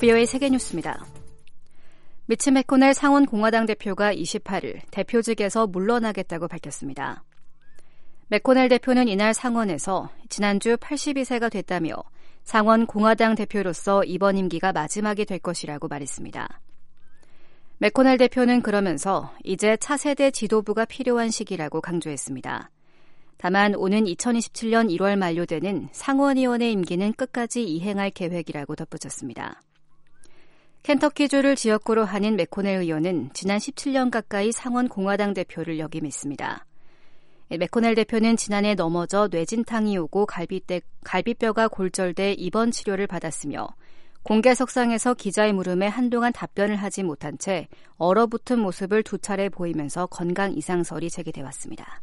VOA 세계뉴스입니다. 미치 맥코넬 상원 공화당 대표가 28일 대표직에서 물러나겠다고 밝혔습니다. 맥코넬 대표는 이날 상원에서 지난주 82세가 됐다며 상원 공화당 대표로서 이번 임기가 마지막이 될 것이라고 말했습니다. 맥코넬 대표는 그러면서 이제 차세대 지도부가 필요한 시기라고 강조했습니다. 다만 오는 2027년 1월 만료되는 상원의원의 임기는 끝까지 이행할 계획이라고 덧붙였습니다. 켄터키주를 지역구로 하는 맥코넬 의원은 지난 17년 가까이 상원 공화당 대표를 역임했습니다. 맥코넬 대표는 지난해 넘어져 뇌진탕이 오고 갈비뼈가 골절돼 입원 치료를 받았으며 공개석상에서 기자의 물음에 한동안 답변을 하지 못한 채 얼어붙은 모습을 두 차례 보이면서 건강 이상설이 제기돼 왔습니다.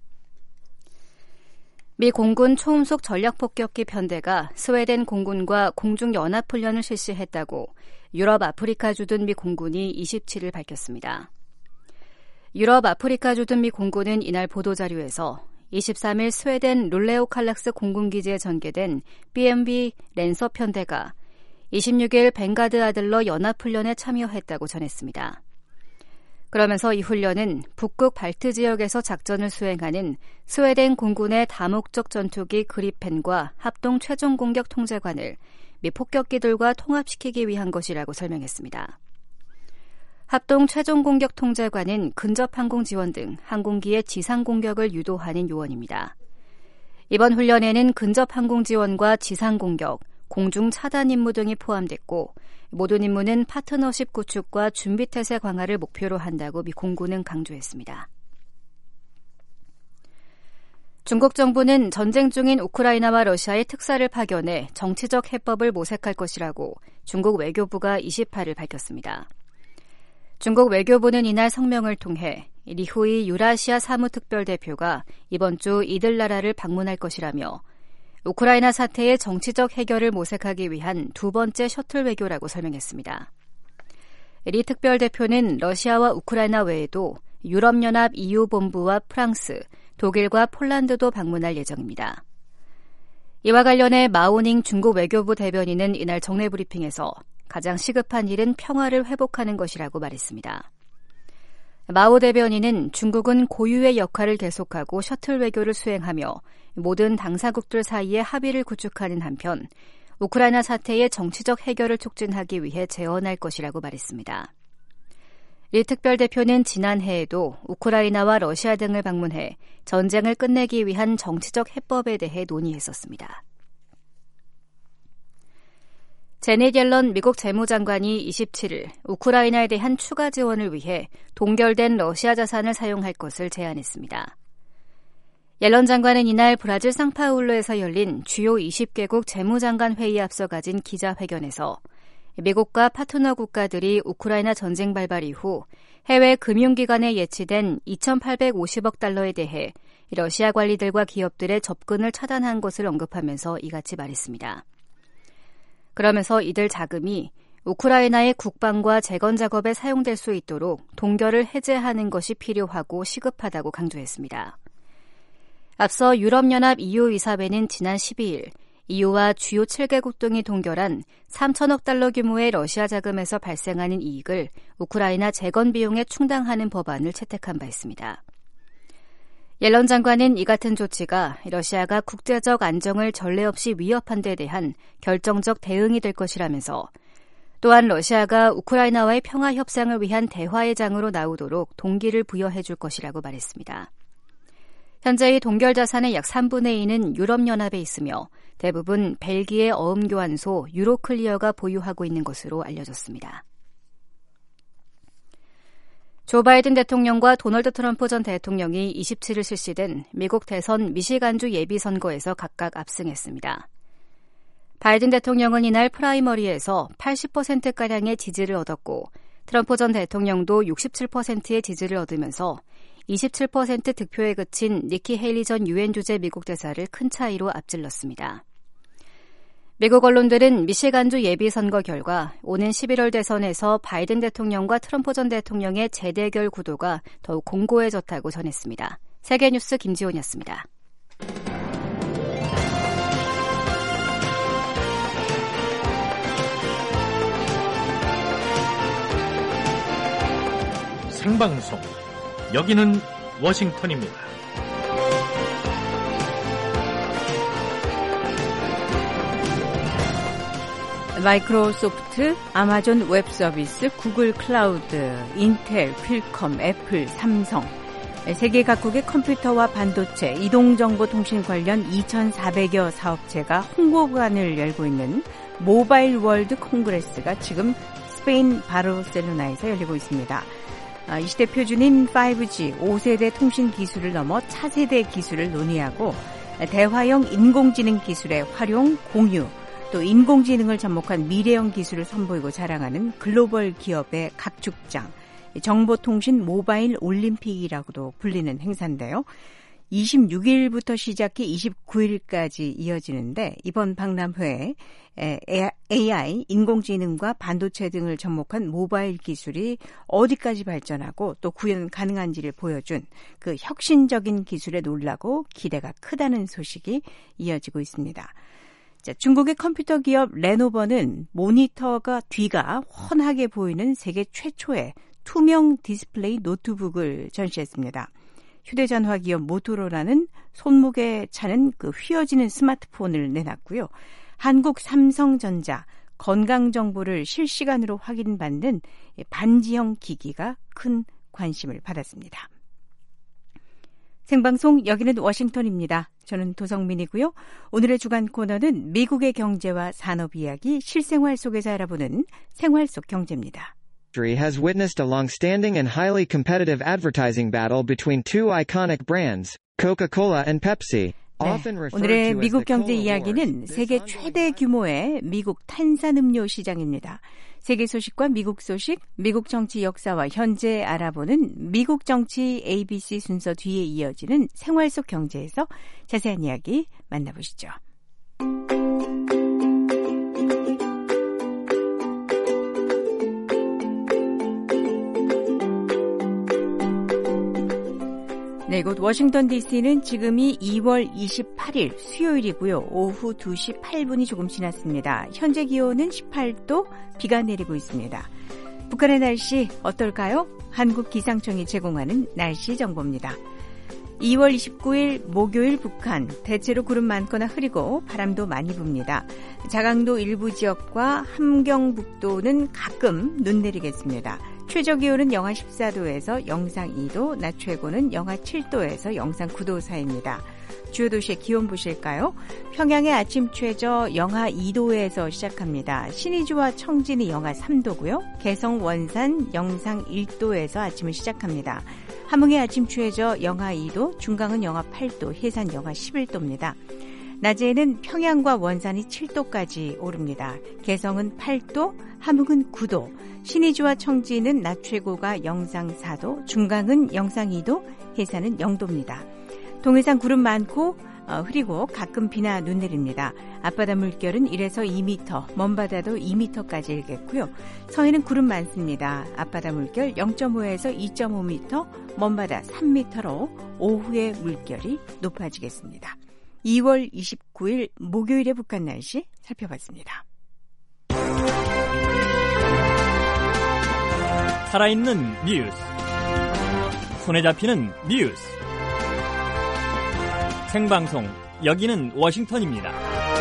미 공군 초음속 전략폭격기 편대가 스웨덴 공군과 공중연합훈련을 실시했다고 유럽 아프리카 주둔 미 공군이 27일 밝혔습니다. 유럽 아프리카 주둔 미 공군은 이날 보도자료에서 23일 스웨덴 룰레오 칼락스 공군기지에 전개된 BMB 랜서 편대가 26일 벵가드 아들러 연합훈련에 참여했다고 전했습니다. 그러면서 이 훈련은 북극 발트 지역에서 작전을 수행하는 스웨덴 공군의 다목적 전투기 그리펜과 합동 최종 공격 통제관을 미 폭격기들과 통합시키기 위한 것이라고 설명했습니다. 합동 최종 공격 통제관은 근접 항공 지원 등 항공기의 지상 공격을 유도하는 요원입니다. 이번 훈련에는 근접 항공 지원과 지상 공격, 공중 차단 임무 등이 포함됐고 모든 임무는 파트너십 구축과 준비 태세 강화를 목표로 한다고 미 공군은 강조했습니다. 중국 정부는 전쟁 중인 우크라이나와 러시아의 특사를 파견해 정치적 해법을 모색할 것이라고 중국 외교부가 28일 밝혔습니다. 중국 외교부는 이날 성명을 통해 리후이 유라시아 사무특별대표가 이번 주 이들나라를 방문할 것이라며 우크라이나 사태의 정치적 해결을 모색하기 위한 두 번째 셔틀 외교라고 설명했습니다. 리 특별대표는 러시아와 우크라이나 외에도 유럽연합 EU 본부와 프랑스, 독일과 폴란드도 방문할 예정입니다. 이와 관련해 마오닝 중국 외교부 대변인은 이날 정례 브리핑에서 가장 시급한 일은 평화를 회복하는 것이라고 말했습니다. 마오 대변인은 중국은 고유의 역할을 계속하고 셔틀 외교를 수행하며 모든 당사국들 사이에 합의를 구축하는 한편 우크라이나 사태의 정치적 해결을 촉진하기 위해 재원할 것이라고 말했습니다. 리 특별대표는 지난해에도 우크라이나와 러시아 등을 방문해 전쟁을 끝내기 위한 정치적 해법에 대해 논의했었습니다. 제넷 옐런 미국 재무장관이 27일 우크라이나에 대한 추가 지원을 위해 동결된 러시아 자산을 사용할 것을 제안했습니다. 옐런 장관은 이날 브라질 상파울루에서 열린 주요 20개국 재무장관 회의에 앞서 가진 기자회견에서 미국과 파트너 국가들이 우크라이나 전쟁 발발 이후 해외 금융기관에 예치된 2,850억 달러에 대해 러시아 관리들과 기업들의 접근을 차단한 것을 언급하면서 이같이 말했습니다. 그러면서 이들 자금이 우크라이나의 국방과 재건 작업에 사용될 수 있도록 동결을 해제하는 것이 필요하고 시급하다고 강조했습니다. 앞서 유럽연합 EU 이사회는 지난 12일 EU와 주요 7개국 등이 동결한 3천억 달러 규모의 러시아 자금에서 발생하는 이익을 우크라이나 재건 비용에 충당하는 법안을 채택한 바 있습니다. 옐런 장관은 이 같은 조치가 러시아가 국제적 안정을 전례 없이 위협한 데 대한 결정적 대응이 될 것이라면서 또한 러시아가 우크라이나와의 평화 협상을 위한 대화의 장으로 나오도록 동기를 부여해 줄 것이라고 말했습니다. 현재 이 동결 자산의 약 3분의 2는 유럽연합에 있으며 대부분 벨기에 어음교환소 유로클리어가 보유하고 있는 것으로 알려졌습니다. 조 바이든 대통령과 도널드 트럼프 전 대통령이 27일 실시된 미국 대선 미시간주 예비선거에서 각각 압승했습니다. 바이든 대통령은 이날 프라이머리에서 80%가량의 지지를 얻었고 트럼프 전 대통령도 67%의 지지를 얻으면서 27% 득표에 그친 니키 헤일리 전 유엔 주재 미국 대사를 큰 차이로 앞질렀습니다. 미국 언론들은 미시간주 예비선거 결과 오는 11월 대선에서 바이든 대통령과 트럼프 전 대통령의 재대결 구도가 더욱 공고해졌다고 전했습니다. 세계뉴스 김지훈이었습니다. 생방송. 여기는 워싱턴입니다. 마이크로소프트, 아마존 웹서비스, 구글 클라우드, 인텔, 퀄컴, 애플, 삼성, 세계 각국의 컴퓨터와 반도체, 이동정보통신 관련 2,400여 사업체가 홍보관을 열고 있는 모바일 월드 콩그레스가 지금 스페인 바르셀로나에서 열리고 있습니다. 이 시대 표준인 5G, 5세대 통신 기술을 넘어 차세대 기술을 논의하고 대화형 인공지능 기술의 활용, 공유, 또 인공지능을 접목한 미래형 기술을 선보이고 자랑하는 글로벌 기업의 각축장, 정보통신 모바일 올림픽이라고도 불리는 행사인데요. 26일부터 시작해 29일까지 이어지는데 이번 박람회에 AI, 인공지능과 반도체 등을 접목한 모바일 기술이 어디까지 발전하고 또 구현 가능한지를 보여준 그 혁신적인 기술에 놀라고 기대가 크다는 소식이 이어지고 있습니다. 자, 중국의 컴퓨터 기업 레노버는 모니터가 뒤가 훤하게 보이는 세계 최초의 투명 디스플레이 노트북을 전시했습니다. 휴대전화 기업 모토로라는 손목에 차는 그 휘어지는 스마트폰을 내놨고요. 한국 삼성전자 건강 정보를 실시간으로 확인받는 반지형 기기가 큰 관심을 받았습니다. 생방송 여기는 워싱턴입니다. 저는 도성민이고요. 오늘의 주간 코너는 미국의 경제와 산업 이야기 실생활 속에서 알아보는 생활 속 경제입니다. has witnessed a long-standing and highly competitive advertising battle between two iconic brands, Coca-Cola and Pepsi. 네, 오늘의 미국 경제 이야기는 세계 최대 규모의 미국 탄산음료 시장입니다. 세계 소식과 미국 소식, 미국 정치 역사와 현재 알아보는 미국 정치 ABC 순서 뒤에 이어지는 생활 속 경제에서 자세한 이야기 만나보시죠. 네, 이곳 워싱턴 DC는 지금이 2월 28일 수요일이고요. 오후 2시 8분이 조금 지났습니다. 현재 기온은 18도, 비가 내리고 있습니다. 북한의 날씨 어떨까요? 한국 기상청이 제공하는 날씨 정보입니다. 2월 29일 목요일 북한 대체로 구름 많거나 흐리고 바람도 많이 붑니다. 자강도 일부 지역과 함경북도는 가끔 눈 내리겠습니다. 최저 기온은 영하 14도에서 영상 2도, 낮 최고는 영하 7도에서 영상 9도 사이입니다. 주요 도시의 기온 보실까요? 평양의 아침 최저 영하 2도에서 시작합니다. 신의주와 청진이 영하 3도고요. 개성, 원산 영상 1도에서 아침을 시작합니다. 함흥의 아침 최저 영하 2도, 중강은 영하 8도, 해산 영하 11도입니다. 낮에는 평양과 원산이 7도까지 오릅니다. 개성은 8도, 함흥은 9도, 신의주와 청진은 낮 최고가 영상 4도, 중강은 영상 2도, 해산은 0도입니다. 동해상 구름 많고 흐리고 가끔 비나 눈 내립니다. 앞바다 물결은 1에서 2m, 먼바다도 2m까지 일겠고요. 서해는 구름 많습니다. 앞바다 물결 0.5에서 2.5m, 먼바다 3m로 오후에 물결이 높아지겠습니다. 2월 29일 목요일의 북한 날씨 살펴봤습니다. 살아있는 뉴스, 손에 잡히는 뉴스, 생방송 여기는 워싱턴입니다.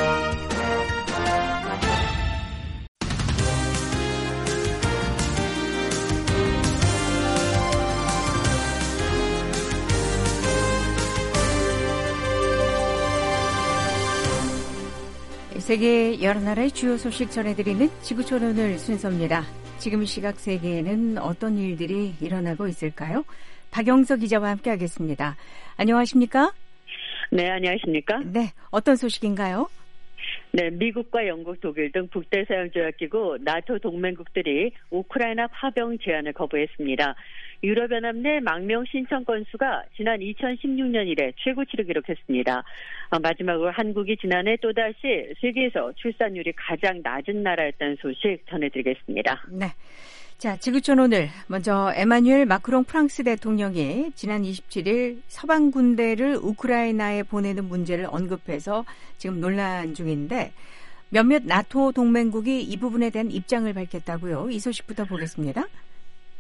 세계 여러 나라의 주요 소식 전해드리는 지구촌오늘 순서입니다. 지금 시각 세계에는 어떤 일들이 일어나고 있을까요? 박영서 기자와 함께하겠습니다. 안녕하십니까? 네, 안녕하십니까? 네, 어떤 소식인가요? 네, 미국과 영국, 독일 등 북대서양조약기구 나토 동맹국들이 우크라이나 파병 제안을 거부했습니다. 유럽연합 내 망명 신청 건수가 지난 2016년 이래 최고치를 기록했습니다. 마지막으로 한국이 지난해 또다시 세계에서 출산율이 가장 낮은 나라였다는 소식 전해드리겠습니다. 네. 자, 지구촌 오늘 먼저 에마뉴엘 마크롱 프랑스 대통령이 지난 27일 서방 군대를 우크라이나에 보내는 문제를 언급해서 지금 논란 중인데 몇몇 나토 동맹국이 이 부분에 대한 입장을 밝혔다고요. 이 소식부터 보겠습니다.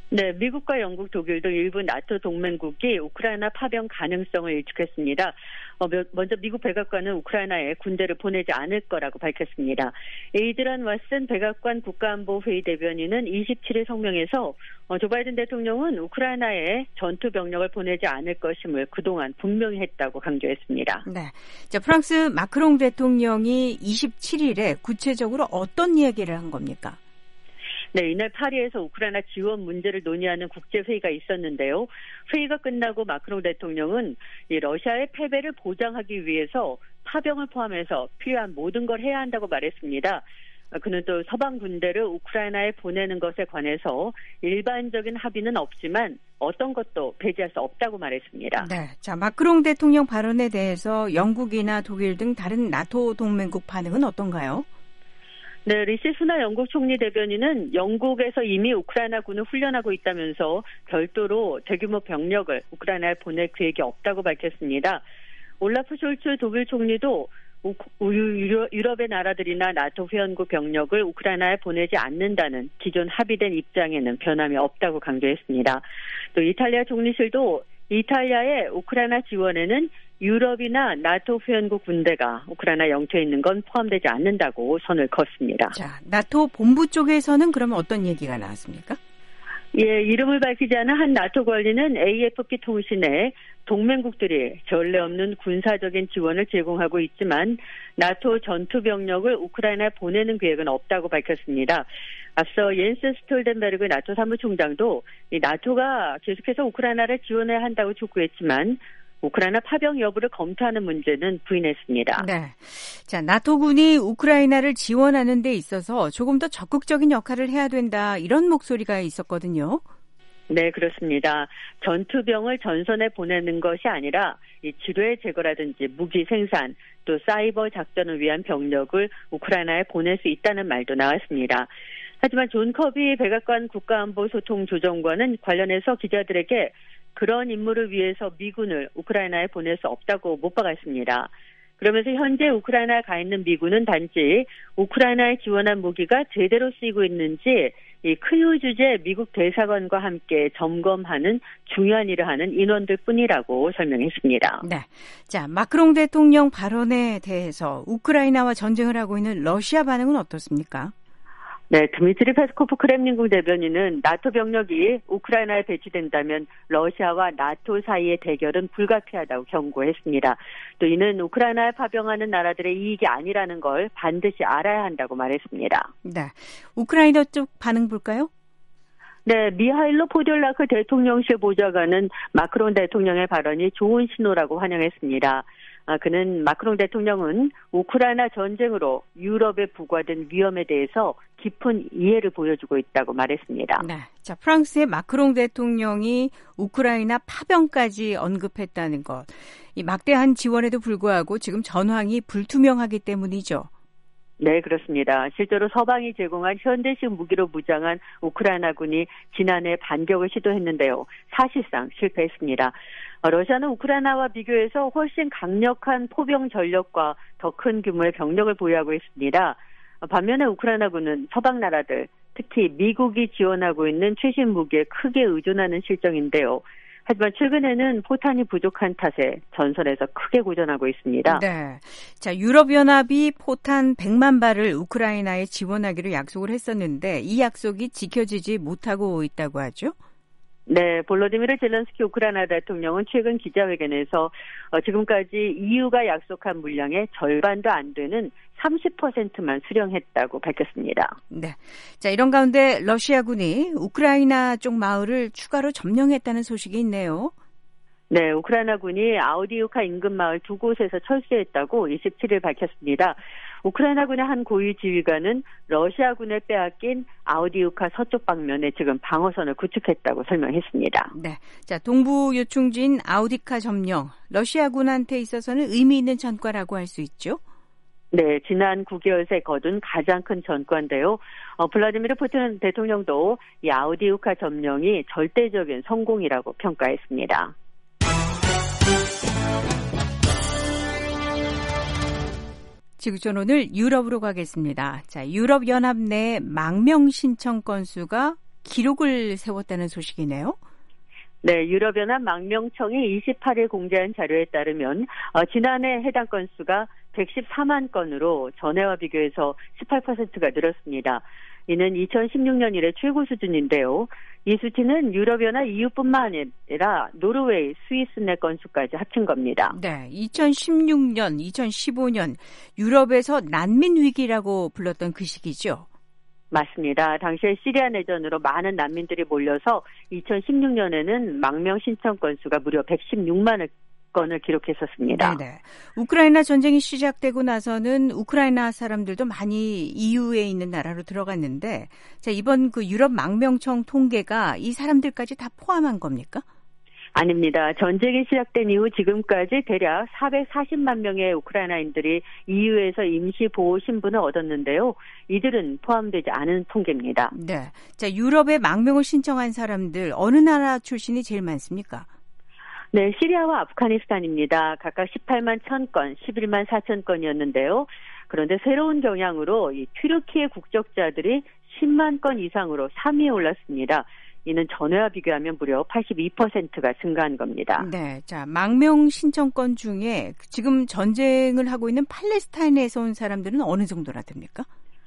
네, 미국과 영국, 독일 등 일부 나토 동맹국이 우크라이나 파병 가능성을 일축했습니다. 먼저 미국 백악관은 우크라이나에 군대를 보내지 않을 거라고 밝혔습니다. 에이드란 왓슨 백악관 국가안보회의 대변인은 27일 성명에서 조 바이든 대통령은 우크라이나에 전투 병력을 보내지 않을 것임을 그동안 분명히 했다고 강조했습니다. 네, 자, 프랑스 마크롱 대통령이 27일에 구체적으로 어떤 이야기를 한 겁니까? 네, 이날 파리에서 우크라이나 지원 문제를 논의하는 국제회의가 있었는데요. 회의가 끝나고 마크롱 대통령은 이 러시아의 패배를 보장하기 위해서 파병을 포함해서 필요한 모든 걸 해야 한다고 말했습니다. 그는 또 서방 군대를 우크라이나에 보내는 것에 관해서 일반적인 합의는 없지만 어떤 것도 배제할 수 없다고 말했습니다. 네, 자, 마크롱 대통령 발언에 대해서 영국이나 독일 등 다른 나토 동맹국 반응은 어떤가요? 네, 리시 수낙 영국 총리 대변인은 영국에서 이미 우크라이나군을 훈련하고 있다면서 별도로 대규모 병력을 우크라이나에 보낼 계획이 없다고 밝혔습니다. 올라프 숄츠 독일 총리도 유럽의 나라들이나 나토 회원국 병력을 우크라이나에 보내지 않는다는 기존 합의된 입장에는 변함이 없다고 강조했습니다. 또 이탈리아 총리실도 이탈리아의 우크라이나 지원에는 유럽이나 나토 회원국 군대가 우크라이나 영토에 있는 건 포함되지 않는다고 선을 걷습니다. 자, 나토 본부 쪽에서는 그러면 어떤 얘기가 나왔습니까? 예, 이름을 밝히지 않은 한 나토 관리는 AFP 통신에 동맹국들이 전례 없는 군사적인 지원을 제공하고 있지만 나토 전투 병력을 우크라이나에 보내는 계획은 없다고 밝혔습니다. 앞서 옌스 스톨텐베르그 나토 사무총장도 이 나토가 계속해서 우크라이나를 지원해야 한다고 촉구했지만 우크라이나 파병 여부를 검토하는 문제는 부인했습니다. 네, 자, 나토군이 우크라이나를 지원하는 데 있어서 조금 더 적극적인 역할을 해야 된다, 이런 목소리가 있었거든요. 네, 그렇습니다. 전투병을 전선에 보내는 것이 아니라 이 지뢰 제거라든지 무기 생산, 또 사이버 작전을 위한 병력을 우크라이나에 보낼 수 있다는 말도 나왔습니다. 하지만 존 커비 백악관 국가안보소통조정관은 관련해서 기자들에게 그런 임무를 위해서 미군을 우크라이나에 보낼 수 없다고 못 박았습니다. 그러면서 현재 우크라이나에 가 있는 미군은 단지 우크라이나에 지원한 무기가 제대로 쓰이고 있는지 이 크유 주재 미국 대사관과 함께 점검하는 중요한 일을 하는 인원들 뿐이라고 설명했습니다. 네, 자, 마크롱 대통령 발언에 대해서 우크라이나와 전쟁을 하고 있는 러시아 반응은 어떻습니까? 네, 드미트리 페스코프 크렘린궁 대변인은 나토 병력이 우크라이나에 배치된다면 러시아와 나토 사이의 대결은 불가피하다고 경고했습니다. 또 이는 우크라이나에 파병하는 나라들의 이익이 아니라는 걸 반드시 알아야 한다고 말했습니다. 네, 우크라이나 쪽 반응 볼까요? 네, 미하일로 포듈라크 대통령실 보좌관은 마크롱 대통령의 발언이 좋은 신호라고 환영했습니다. 그는 마크롱 대통령은 우크라이나 전쟁으로 유럽에 부과된 위험에 대해서 깊은 이해를 보여주고 있다고 말했습니다. 네, 자, 프랑스의 마크롱 대통령이 우크라이나 파병까지 언급했다는 것, 이 막대한 지원에도 불구하고 지금 전황이 불투명하기 때문이죠. 네, 그렇습니다. 실제로 서방이 제공한 현대식 무기로 무장한 우크라이나군이 지난해 반격을 시도했는데요. 사실상 실패했습니다. 러시아는 우크라이나와 비교해서 훨씬 강력한 포병 전력과 더 큰 규모의 병력을 보유하고 있습니다. 반면에 우크라이나군은 서방 나라들, 특히 미국이 지원하고 있는 최신 무기에 크게 의존하는 실정인데요. 하지만 최근에는 포탄이 부족한 탓에 전선에서 크게 고전하고 있습니다. 네, 자, 유럽연합이 포탄 100만 발을 우크라이나에 지원하기로 약속을 했었는데 이 약속이 지켜지지 못하고 있다고 하죠? 네, 볼로디미르 젤렌스키 우크라이나 대통령은 최근 기자회견에서 지금까지 EU가 약속한 물량의 절반도 안 되는 30%만 수령했다고 밝혔습니다. 네, 자, 이런 가운데 러시아군이 우크라이나 쪽 마을을 추가로 점령했다는 소식이 있네요. 네, 우크라이나군이 아우디우카 인근 마을 두 곳에서 철수했다고 27일 밝혔습니다. 우크라이나군의 한 고위 지휘관은 러시아군에 빼앗긴 아우디우카 서쪽 방면에 지금 방어선을 구축했다고 설명했습니다. 네, 자, 동부 요충지인 아우디카 점령, 러시아군한테 있어서는 의미 있는 전과라고 할 수 있죠? 네, 지난 9개월 새 거둔 가장 큰 전과인데요. 블라디미르 푸틴 대통령도 이 아우디우카 점령이 절대적인 성공이라고 평가했습니다. 지구촌 오늘 유럽으로 가겠습니다. 자, 유럽연합 내 망명 신청 건수가 기록을 세웠다는 소식이네요. 네, 유럽연합 망명청이 28일 공개한 자료에 따르면 지난해 해당 건수가 114만 건으로 전해와 비교해서 18%가 늘었습니다. 이는 2016년 이래 최고 수준인데요. 이 수치는 유럽연합 EU뿐만 아니라 노르웨이, 스위스 내 건수까지 합친 겁니다. 네, 2016년, 2015년 유럽에서 난민 위기라고 불렀던 그 시기죠. 맞습니다. 당시에 시리아 내전으로 많은 난민들이 몰려서 2016년에는 망명 신청 건수가 무려 116만 건을 기록했었습니다. 네네. 우크라이나 전쟁이 시작되고 나서는 우크라이나 사람들도 많이 EU에 있는 나라로 들어갔는데, 자, 이번 그 유럽 망명청 통계가 이 사람들까지 다 포함한 겁니까? 아닙니다. 전쟁이 시작된 이후 지금까지 대략 440만 명의 우크라이나인들이 EU에서 임시 보호 신분을 얻었는데요. 이들은 포함되지 않은 통계입니다. 네. 자, 유럽에 망명을 신청한 사람들 어느 나라 출신이 제일 많습니까? 네, 시리아와 아프가니스탄입니다. 각각 18만 1000건, 11만 4천 건이었는데요. 그런데 새로운 경향으로 이 튀르키예 국적자들이 10만 건 이상으로 3위에 올랐습니다. 이는 전해와 비교하면 무려 82%가 증가한 겁니다. 네, 자, 망명 신청건 중에 지금 전쟁을 하고 있는 팔레스타인에서 온 사람들은 어느 정도나 됩니까?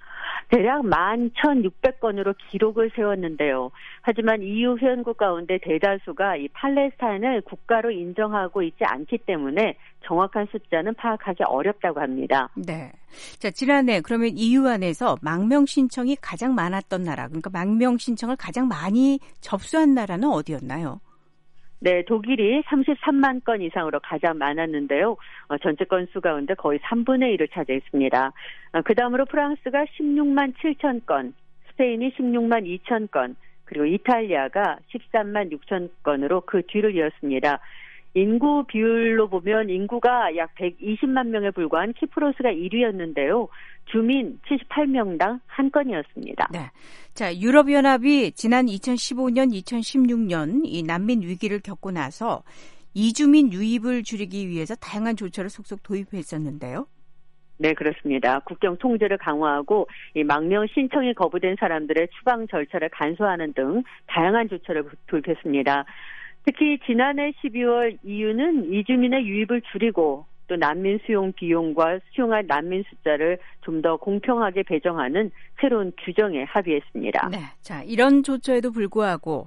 대략 11,600건으로 기록을 세웠는데요. 하지만 EU 회원국 가운데 대다수가 이 팔레스타인을 국가로 인정하고 있지 않기 때문에 정확한 숫자는 파악하기 어렵다고 합니다. 네. 자, 지난해 그러면 EU 안에서 망명 신청이 가장 많았던 나라, 그러니까 망명 신청을 가장 많이 접수한 나라는 어디였나요? 네, 독일이 33만 건 이상으로 가장 많았는데요. 전체 건수 가운데 거의 3분의 1을 차지했습니다. 그 다음으로 프랑스가 16만 7천 건, 스페인이 16만 2천 건, 그리고 이탈리아가 13만 6천 건으로 그 뒤를 이었습니다. 인구 비율로 보면 인구가 약 120만 명에 불과한 키프로스가 1위였는데요. 주민 78명당 한 건이었습니다. 네. 자, 유럽연합이 지난 2015년, 2016년 이 난민 위기를 겪고 나서 이주민 유입을 줄이기 위해서 다양한 조처를 속속 도입했었는데요. 네, 그렇습니다. 국경 통제를 강화하고 이 망명 신청이 거부된 사람들의 추방 절차를 간소화하는 등 다양한 조처를 도입했습니다. 특히 지난해 12월 EU는 이주민의 유입을 줄이고 또 난민 수용 비용과 수용할 난민 숫자를 좀 더 공평하게 배정하는 새로운 규정에 합의했습니다. 네, 자, 이런 조처에도 불구하고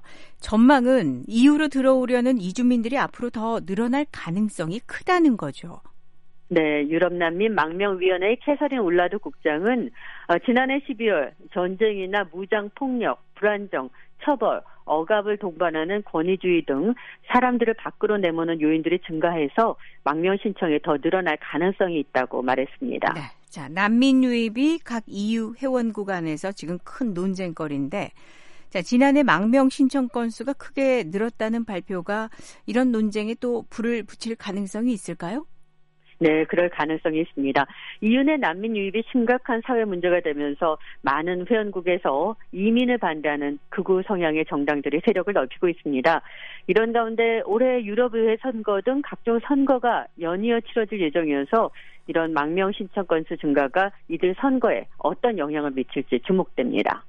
전망은 EU로 들어오려는 이주민들이 앞으로 더 늘어날 가능성이 크다는 거죠. 네, 유럽난민 망명위원회의 캐서린 울라드 국장은 지난해 12월 전쟁이나 무장폭력, 불안정, 처벌, 억압을 동반하는 권위주의 등 사람들을 밖으로 내모는 요인들이 증가해서 망명 신청이 더 늘어날 가능성이 있다고 말했습니다. 네, 자, 난민 유입이 각 EU 회원국 안에서 지금 큰 논쟁거리인데, 자, 지난해 망명 신청 건수가 크게 늘었다는 발표가 이런 논쟁에 또 불을 붙일 가능성이 있을까요? 네, 그럴 가능성이 있습니다. EU 내 난민 유입이 심각한 사회 문제가 되면서 많은 회원국에서 이민을 반대하는 극우 성향의 정당들이 세력을 넓히고 있습니다. 이런 가운데 올해 유럽의회 선거 등 각종 선거가 연이어 치러질 예정이어서 이런 망명 신청 건수 증가가 이들 선거에 어떤 영향을 미칠지 주목됩니다.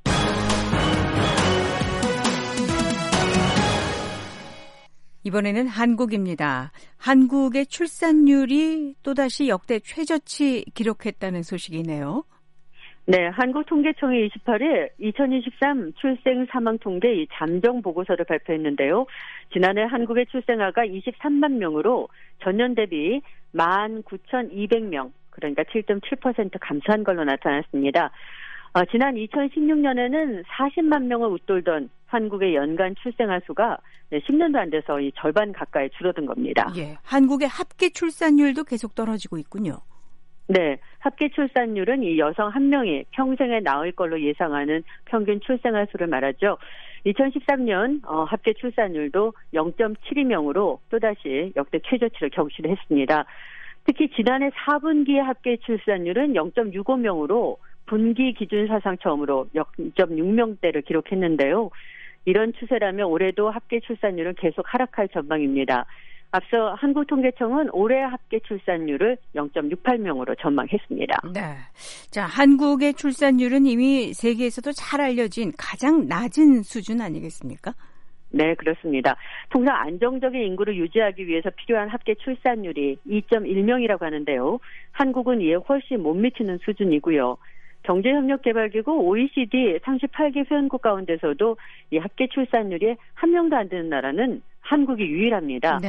이번에는 한국입니다. 한국의 출산율이 또다시 역대 최저치 기록했다는 소식이네요. 네, 한국통계청이 28일 2023 출생 사망 통계 잠정 보고서를 발표했는데요. 지난해 한국의 출생아가 23만 명으로 전년 대비 19,200명, 그러니까 7.7% 감소한 걸로 나타났습니다. 지난 2016년에는 40만 명을 웃돌던 한국의 연간 출생아 수가 10년도 안 돼서 이 절반 가까이 줄어든 겁니다. 예, 한국의 합계 출산율도 계속 떨어지고 있군요. 네, 합계 출산율은 이 여성 한 명이 평생에 낳을 걸로 예상하는 평균 출생아 수를 말하죠. 2013년 합계 출산율도 0.72명으로 또다시 역대 최저치를 경신했습니다. 특히 지난해 4분기 합계 출산율은 0.65명으로 분기 기준 사상 처음으로 0.6명대를 기록했는데요. 이런 추세라면 올해도 합계 출산율은 계속 하락할 전망입니다. 앞서 한국통계청은 올해 합계 출산율을 0.68명으로 전망했습니다. 네. 자, 한국의 출산율은 이미 세계에서도 잘 알려진 가장 낮은 수준 아니겠습니까? 네, 그렇습니다. 통상 안정적인 인구를 유지하기 위해서 필요한 합계 출산율이 2.1명이라고 하는데요. 한국은 이에 훨씬 못 미치는 수준이고요. 경제협력개발기구 OECD 38개 회원국 가운데서도 이 합계 출산율이 한 명도 안 되는 나라는 한국이 유일합니다.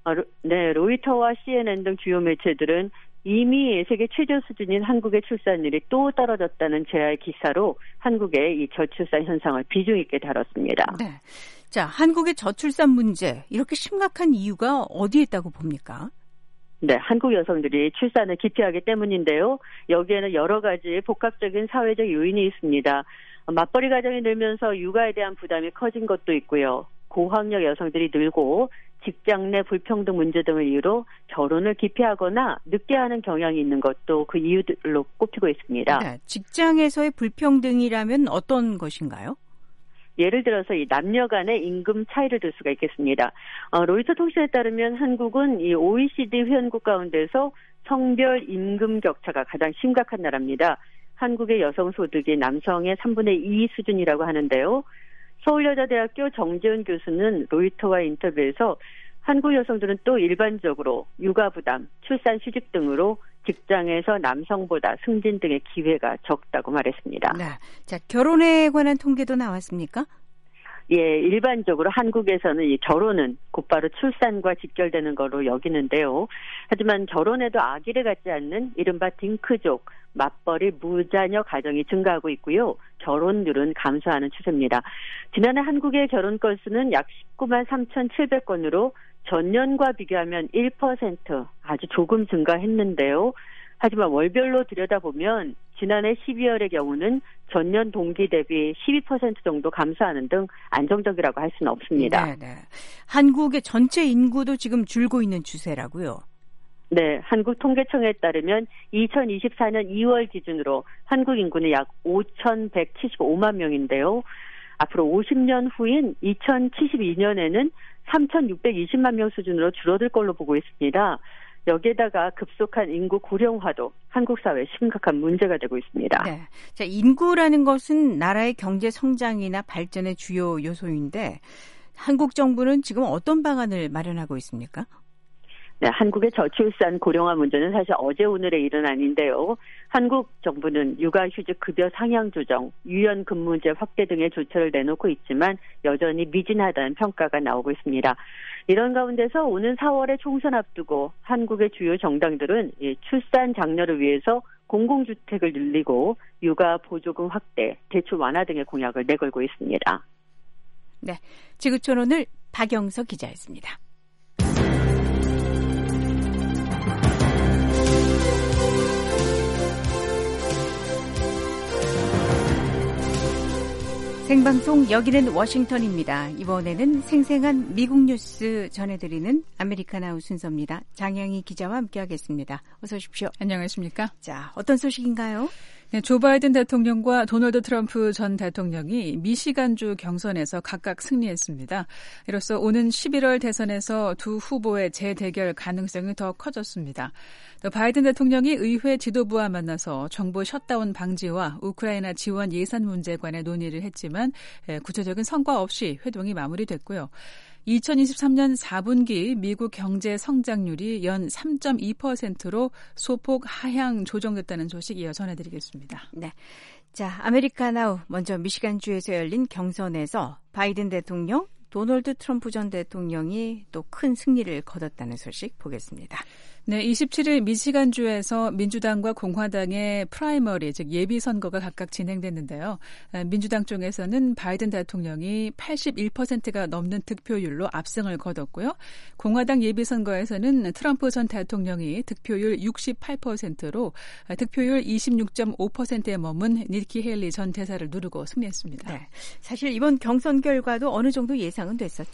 네, 로이터와 CNN 등 주요 매체들은 이미 세계 최저 수준인 한국의 출산율이 또 떨어졌다는 제야의 기사로 한국의 이 저출산 현상을 비중 있게 다뤘습니다. 네. 자, 한국의 저출산 문제, 이렇게 심각한 이유가 어디에 있다고 봅니까? 네, 한국 여성들이 출산을 기피하기 때문인데요. 여기에는 여러 가지 복합적인 사회적 요인이 있습니다. 맞벌이 가정이 늘면서 육아에 대한 부담이 커진 것도 있고요. 고학력 여성들이 늘고 직장 내 불평등 문제 등을 이유로 결혼을 기피하거나 늦게 하는 경향이 있는 것도 그 이유들로 꼽히고 있습니다. 네, 직장에서의 불평등이라면 어떤 것인가요? 예를 들어서 이 남녀 간의 임금 차이를 들 수가 있겠습니다. 로이터 통신에 따르면 한국은 이 OECD 회원국 가운데서 성별 임금 격차가 가장 심각한 나라입니다. 한국의 여성 소득이 남성의 3분의 2 수준이라고 하는데요. 서울여자대학교 정재훈 교수는 로이터와 인터뷰에서 한국 여성들은 또 일반적으로 육아 부담, 출산 휴직 등으로 직장에서 남성보다 승진 등의 기회가 적다고 말했습니다. 네. 자, 결혼에 관한 통계도 나왔습니까? 예, 일반적으로 한국에서는 이 결혼은 곧바로 출산과 직결되는 거로 여기는데요. 하지만 결혼에도 아기를 갖지 않는 이른바 딩크족, 맞벌이 무자녀 가정이 증가하고 있고요. 결혼율은 감소하는 추세입니다. 지난해 한국의 결혼 건수는 약 19만 3,700건으로 전년과 비교하면 1% 아주 조금 증가했는데요. 하지만 월별로 들여다보면 지난해 12월의 경우는 전년 동기 대비 12% 정도 감소하는 등 안정적이라고 할 수는 없습니다. 네. 한국의 전체 인구도 지금 줄고 있는 추세라고요? 네, 한국통계청에 따르면 2024년 2월 기준으로 한국 인구는 약 5,175만 명인데요. 앞으로 50년 후인 2072년에는 3,620만 명 수준으로 줄어들 걸로 보고 있습니다. 여기에다가 급속한 인구 고령화도 한국 사회에 심각한 문제가 되고 있습니다. 네. 자, 인구라는 것은 나라의 경제 성장이나 발전의 주요 요소인데 한국 정부는 지금 어떤 방안을 마련하고 있습니까? 네, 한국의 저출산 고령화 문제는 사실 어제 오늘의 일은 아닌데요. 한국 정부는 육아휴직 급여 상향 조정, 유연 근무제 확대 등의 조처를 내놓고 있지만 여전히 미진하다는 평가가 나오고 있습니다. 이런 가운데서 오는 4월에 총선 앞두고 한국의 주요 정당들은 출산 장려를 위해서 공공주택을 늘리고 육아 보조금 확대, 대출 완화 등의 공약을 내걸고 있습니다. 네, 지구촌 오늘 박영석 기자였습니다. 생방송 여기는 워싱턴입니다. 이번에는 생생한 미국 뉴스 전해드리는 아메리카나우 순서입니다. 장영희 기자와 함께하겠습니다. 어서 오십시오. 안녕하십니까? 자, 어떤 소식인가요? 네, 조 바이든 대통령과 도널드 트럼프 전 대통령이 미시간주 경선에서 각각 승리했습니다. 이로써 오는 11월 대선에서 두 후보의 재대결 가능성이 더 커졌습니다. 또 바이든 대통령이 의회 지도부와 만나서 정부 셧다운 방지와 우크라이나 지원 예산 문제에 관해 논의를 했지만 구체적인 성과 없이 회동이 마무리됐고요. 2023년 4분기 미국 경제 성장률이 연 3.2%로 소폭 하향 조정됐다는 소식 이어 전해드리겠습니다. 네, 자, 아메리카나우 먼저 미시간주에서 열린 경선에서 바이든 대통령, 도널드 트럼프 전 대통령이 또 큰 승리를 거뒀다는 소식 보겠습니다. 네, 27일 미시간주에서 민주당과 공화당의 프라이머리, 즉 예비선거가 각각 진행됐는데요. 민주당 쪽에서는 바이든 대통령이 81%가 넘는 득표율로 압승을 거뒀고요. 공화당 예비선거에서는 트럼프 전 대통령이 득표율 68%로 득표율 26.5%에 머문 니키 헤일리 전 대사를 누르고 승리했습니다. 네, 사실 이번 경선 결과도 어느 정도 예상은 됐었죠.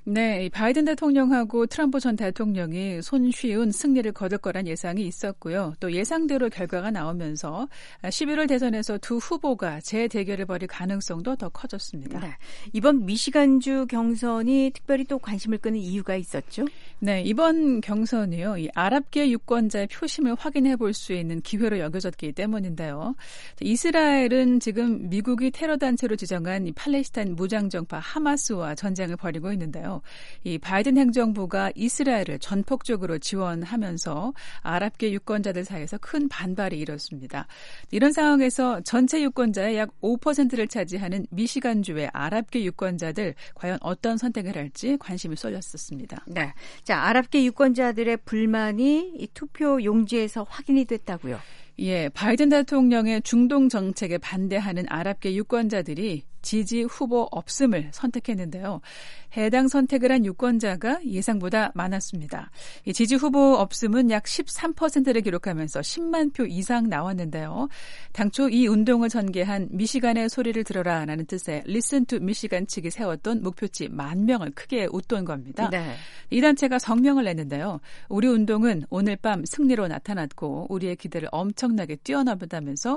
네, 바이든 대통령하고 트럼프 전 대통령이 손쉬운 승리를 거둘 거란 예상이 있었고요. 또 예상대로 결과가 나오면서 11월 대선에서 두 후보가 재대결을 벌일 가능성도 더 커졌습니다. 네, 이번 미시간주 경선이 특별히 또 관심을 끄는 이유가 있었죠? 네, 이번 경선이요. 이 아랍계 유권자의 표심을 확인해 볼 수 있는 기회로 여겨졌기 때문인데요. 이스라엘은 지금 미국이 테러 단체로 지정한 이 팔레스타인 무장정파 하마스와 전쟁을 벌이고 있는데요. 이 바이든 행정부가 이스라엘을 전폭적으로 지원하면서 아랍계 유권자들 사이에서 큰 반발이 일었습니다. 이런 상황에서 전체 유권자의 약 5%를 차지하는 미시간주의 아랍계 유권자들 과연 어떤 선택을 할지 관심이 쏠렸었습니다. 네, 자, 아랍계 유권자들의 불만이 이 투표 용지에서 확인이 됐다고요? 예, 바이든 대통령의 중동 정책에 반대하는 아랍계 유권자들이 지지 후보 없음을 선택했는데요. 해당 선택을 한 유권자가 예상보다 많았습니다. 이 지지 후보 없음은 약 13%를 기록하면서 10만 표 이상 나왔는데요. 당초 이 운동을 전개한 미시간의 소리를 들어라라는 뜻의 Listen to Michigan 측이 세웠던 목표치 10,000명을 크게 웃돈 겁니다. 네. 이 단체가 성명을 냈는데요. 우리 운동은 오늘 밤 승리로 나타났고 우리의 기대를 엄청나게 뛰어넘었다면서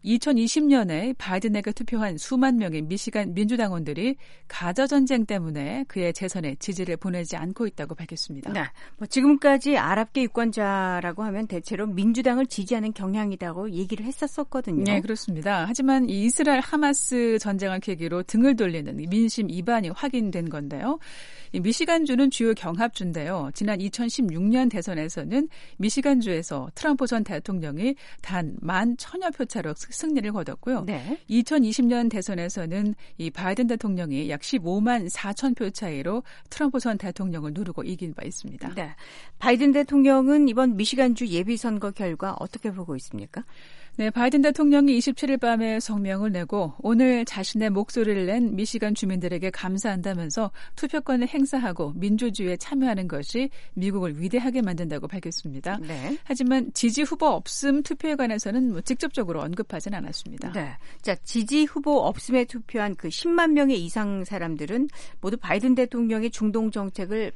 2020년에 바이든에게 투표한 수만 명의 미시간 민주당원들이 가저전쟁 때문에 그의 재선에 지지를 보내지 않고 있다고 밝혔습니다. 네, 지금까지 아랍계 유권자라고 하면 대체로 민주당을 지지하는 경향이라고 얘기를 했었거든요. 네, 그렇습니다. 하지만 이 이스라엘 하마스 전쟁을 계기로 등을 돌리는 민심 이반이 확인된 건데요. 이 미시간주는 주요 경합주인데요. 지난 2016년 대선에서는 미시간주에서 트럼프 전 대통령이 단 11,000여 표 차로 승리를 거뒀고요. 네. 2020년 대선에서는 이 바이든 대통령이 약 15만 4천 표 차이로 트럼프 전 대통령을 누르고 이긴 바 있습니다. 네. 바이든 대통령은 이번 미시간주 예비선거 결과 어떻게 보고 있습니까? 네, 바이든 대통령이 27일 밤에 성명을 내고 오늘 자신의 목소리를 낸 미시간 주민들에게 감사한다면서 투표권을 행사하고 민주주의에 참여하는 것이 미국을 위대하게 만든다고 밝혔습니다. 네. 하지만 지지 후보 없음 투표에 관해서는 직접적으로 언급하진 않았습니다. 네. 자, 지지 후보 없음에 투표한 그 10만 명의 이상 사람들은 모두 바이든 대통령의 중동 정책을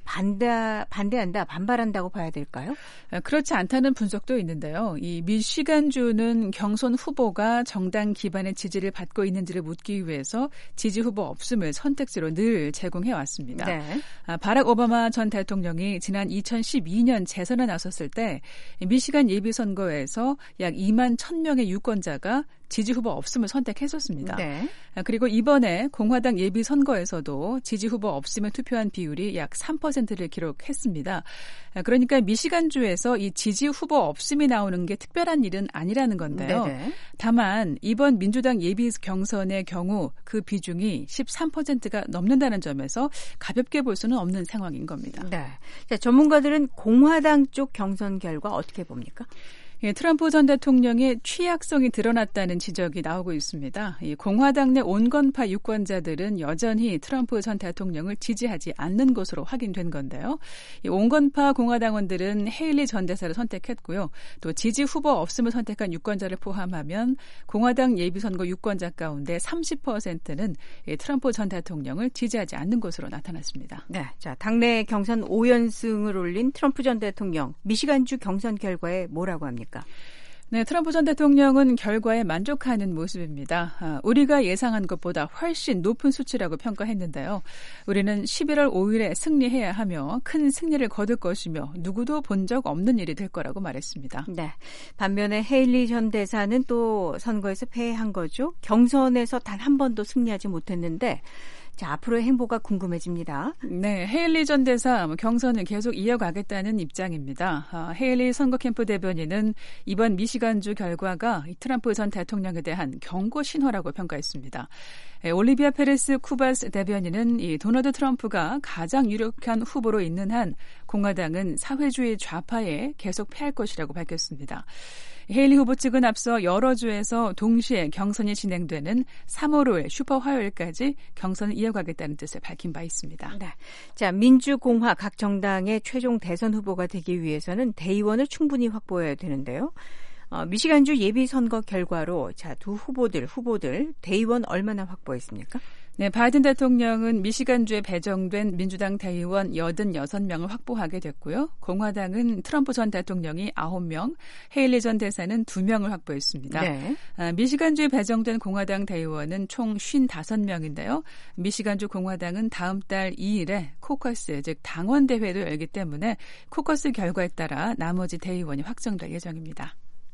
반발한다고 봐야 될까요? 그렇지 않다는 분석도 있는데요. 이 미시간주는 경선 후보가 정당 기반의 지지를 받고 있는지를 묻기 위해서 지지 후보 없음을 선택지로 늘 제공해 왔습니다. 네. 바락 오바마 전 대통령이 지난 2012년 재선에 나섰을 때 미시간 예비선거에서 약 2만 1,000명의 유권자가 지지 후보 없음을 선택했었습니다. 네. 그리고 이번에 공화당 예비선거에서도 지지 후보 없음을 투표한 비율이 약 3%를 기록했습니다. 그러니까 미시간주에서 이 지지 후보 없음이 나오는 게 특별한 일은 아니라는 건데요. 네네. 다만 이번 민주당 예비 경선의 경우 그 비중이 13%가 넘는다는 점에서 가볍게 볼 수는 없는 상황인 겁니다. 네. 자, 전문가들은 공화당 쪽 경선 결과 어떻게 봅니까? 예, 트럼프 전 대통령의 취약성이 드러났다는 지적이 나오고 있습니다. 이 공화당 내 온건파 유권자들은 여전히 트럼프 전 대통령을 지지하지 않는 것으로 확인된 건데요. 이 온건파 공화당원들은 헤일리 전 대사를 선택했고요. 또 지지 후보 없음을 선택한 유권자를 포함하면 공화당 예비선거 유권자 가운데 30%는 트럼프 전 대통령을 지지하지 않는 것으로 나타났습니다. 네, 자, 당내 경선 5연승을 올린 트럼프 전 대통령, 미시간주 경선 결과에 뭐라고 합니까? 네, 트럼프 전 대통령은 결과에 만족하는 모습입니다. 우리가 예상한 것보다 훨씬 높은 수치라고 평가했는데요. 우리는 11월 5일에 승리해야 하며 큰 승리를 거둘 것이며 누구도 본 적 없는 일이 될 거라고 말했습니다. 네. 반면에 헤일리 전 대사는 또 선거에서 패한 거죠. 경선에서 단 한 번도 승리하지 못했는데 자, 앞으로의 행보가 궁금해집니다. 네, 헤일리 전 대사 경선을 계속 이어가겠다는 입장입니다. 헤일리 선거 캠프 대변인은 이번 미시간주 결과가 트럼프 전 대통령에 대한 경고 신호라고 평가했습니다. 올리비아 페레스 쿠바스 대변인은 이 도널드 트럼프가 가장 유력한 후보로 있는 한 공화당은 사회주의 좌파에 계속 패할 것이라고 밝혔습니다. 헤일리 후보 측은 앞서 여러 주에서 동시에 경선이 진행되는 3월 5일 슈퍼 화요일까지 경선을 이어가겠다는 뜻을 밝힌 바 있습니다. 네. 자, 민주공화 각 정당의 최종 대선 후보가 되기 위해서는 대의원을 충분히 확보해야 되는데요. 미시간주 예비 선거 결과로 자, 두 후보들 대의원 얼마나 확보했습니까? 네, 바이든 대통령은 미시간주에 배정된 민주당 대의원 86명을 확보하게 됐고요. 공화당은 트럼프 전 대통령이 9명, 헤일리 전 대사는 2명을 확보했습니다. 네. 미시간주에 배정된 공화당 대의원은 총 55명인데요. 미시간주 공화당은 다음 달 2일에 코커스, 즉 당원 대회도 열기 때문에 코커스 결과에 따라 나머지 대의원이 확정될 예정입니다.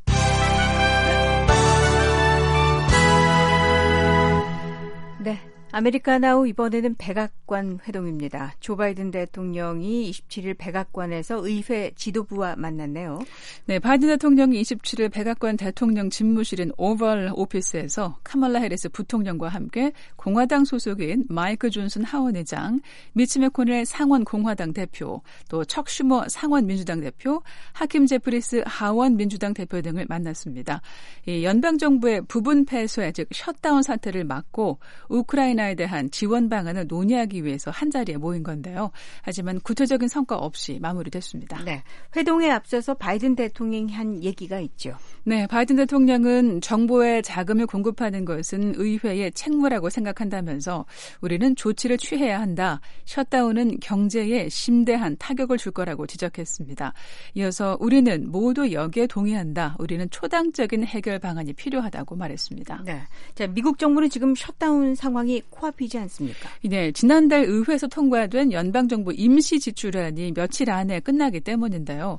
네. 아메리카나우 이번에는 백악관 회동입니다. 조 바이든 대통령이 27일 백악관에서 의회 지도부와 만났네요. 네, 바이든 대통령이 27일 백악관 대통령 집무실인 오벌 오피스에서 카멀라 해리스 부통령과 함께 공화당 소속인 마이크 존슨 하원 의장, 미치 맥코넬 상원 공화당 대표, 또 척 슈머 상원 민주당 대표, 하킴 제프리스 하원 민주당 대표 등을 만났습니다. 이 연방정부의 부분 폐쇄, 즉 셧다운 사태를 막고 우크라이나에 대한 지원 방안을 논의하기 위해서 한자리에 모인 건데요. 하지만 구체적인 성과 없이 마무리됐습니다. 네, 회동에 앞서서 바이든 대통령이 한 얘기가 있죠. 네, 바이든 대통령은 정부에 자금을 공급하는 것은 의회의 책무라고 생각한다면서 우리는 조치를 취해야 한다. 셧다운은 경제에 심대한 타격을 줄 거라고 지적했습니다. 이어서 우리는 모두 여기에 동의한다. 우리는 초당적인 해결 방안이 필요하다고 말했습니다. 네, 자, 미국 정부는 지금 셧다운 상황이 코앞이지 않습니까? 네, 지난달 의회에서 통과된 연방정부 임시지출안이 며칠 안에 끝나기 때문인데요.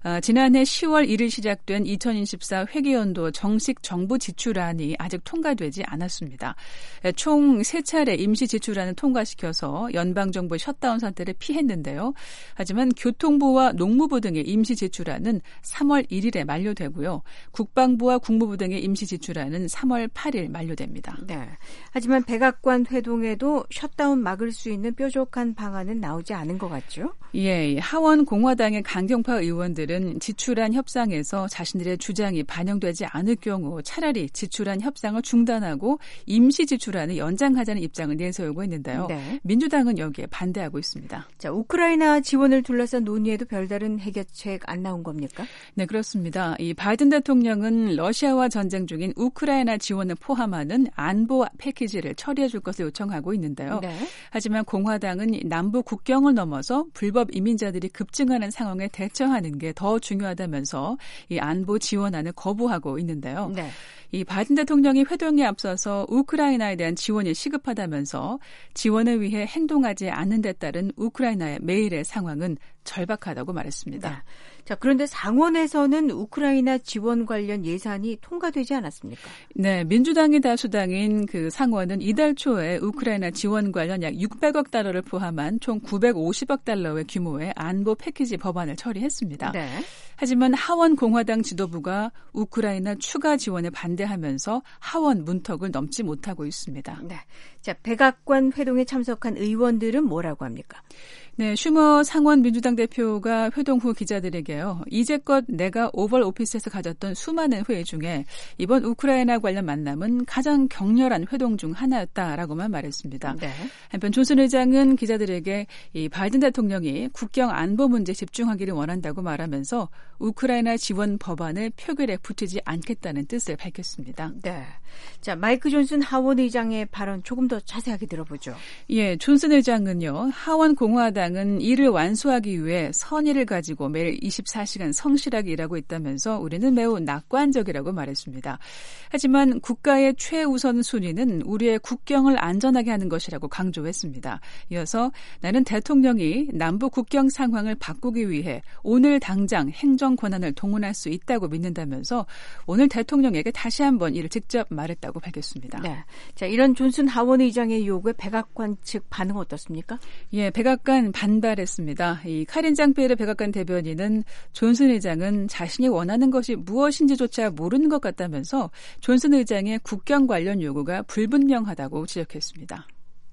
지난해 10월 1일 시작된 2024 회계연도 정식 정부 지출안이 아직 통과되지 않았습니다. 총 3차례 임시지출안을 통과시켜서 연방정부의 셧다운 사태를 피했는데요. 하지만 교통부와 농무부 등의 임시지출안은 3월 1일에 만료되고요. 국방부와 국무부 등의 임시지출안은 3월 8일 만료됩니다. 네, 하지만 백악관 회동에도 셧다운 막을 수 있는 뾰족한 방안은 나오지 않은 것 같죠? 예, 하원 공화당의 강경파 의원들은 지출안 협상에서 자신들의 주장이 반영되지 않을 경우 차라리 지출안 협상을 중단하고 임시 지출안을 연장하자는 입장을 내세우고 있는데요. 네. 민주당은 여기에 반대하고 있습니다. 자, 우크라이나 지원을 둘러싼 논의에도 별다른 해결책 안 나온 겁니까? 네, 그렇습니다. 이 바이든 대통령은 러시아와 전쟁 중인 우크라이나 지원을 포함하는 안보 패키지를 처리해 줄 것을 요청하고 있는데요. 네. 하지만 공화당은 남부 국경을 넘어서 불법 이민자들이 급증하는 상황에 대처하는 게 더 중요하다면서 이 안보 지원안을 거부하고 있는데요. 네. 이 바이든 대통령이 회동에 앞서서 우크라이나에 대한 지원이 시급하다면서 지원을 위해 행동하지 않는 데 따른 우크라이나의 매일의 상황은 절박하다고 말했습니다. 네. 자, 그런데 상원에서는 우크라이나 지원 관련 예산이 통과되지 않았습니까? 네, 민주당이 다수당인 그 상원은 이달 초에 우크라이나 지원 관련 약 600억 달러를 포함한 총 950억 달러의 규모의 안보 패키지 법안을 처리했습니다. 네. 하지만 하원 공화당 지도부가 우크라이나 추가 지원에 반대하면서 하원 문턱을 넘지 못하고 있습니다. 네. 자, 백악관 회동에 참석한 의원들은 뭐라고 합니까? 네, 슈머 상원 민주당 대표가 회동 후 기자들에게요. 이제껏 내가 오벌 오피스에서 가졌던 수많은 회의 중에 이번 우크라이나 관련 만남은 가장 격렬한 회동 중 하나였다라고만 말했습니다. 네. 한편 존슨 의장은 기자들에게 이 바이든 대통령이 국경 안보 문제에 집중하기를 원한다고 말하면서 우크라이나 지원 법안을 표결에 붙이지 않겠다는 뜻을 밝혔습니다. 네. 자, 마이크 존슨 하원 의장의 발언 조금 더 자세하게 들어보죠. 예, 존슨 의장은요. 하원 공화당은 이를 완수하기 위해 선의를 가지고 매일 24시간 성실하게 일하고 있다면서 우리는 매우 낙관적이라고 말했습니다. 하지만 국가의 최우선 순위는 우리의 국경을 안전하게 하는 것이라고 강조했습니다. 이어서 나는 대통령이 남부 국경 상황을 바꾸기 위해 오늘 당장 행정 권한을 동원할 수 있다고 믿는다면서 오늘 대통령에게 다시 한번 이를 직접 말했다고 밝혔습니다. 네. 자, 이런 존슨 하원 의장의 요구에 백악관 측 반응 어떻습니까? 예, 백악관 반발했습니다. 이 카린 장피에르 백악관 대변인은 존슨 의장은 자신이 원하는 것이 무엇인지조차 모르는 것 같다면서 존슨 의장의 국경 관련 요구가 불분명하다고 지적했습니다.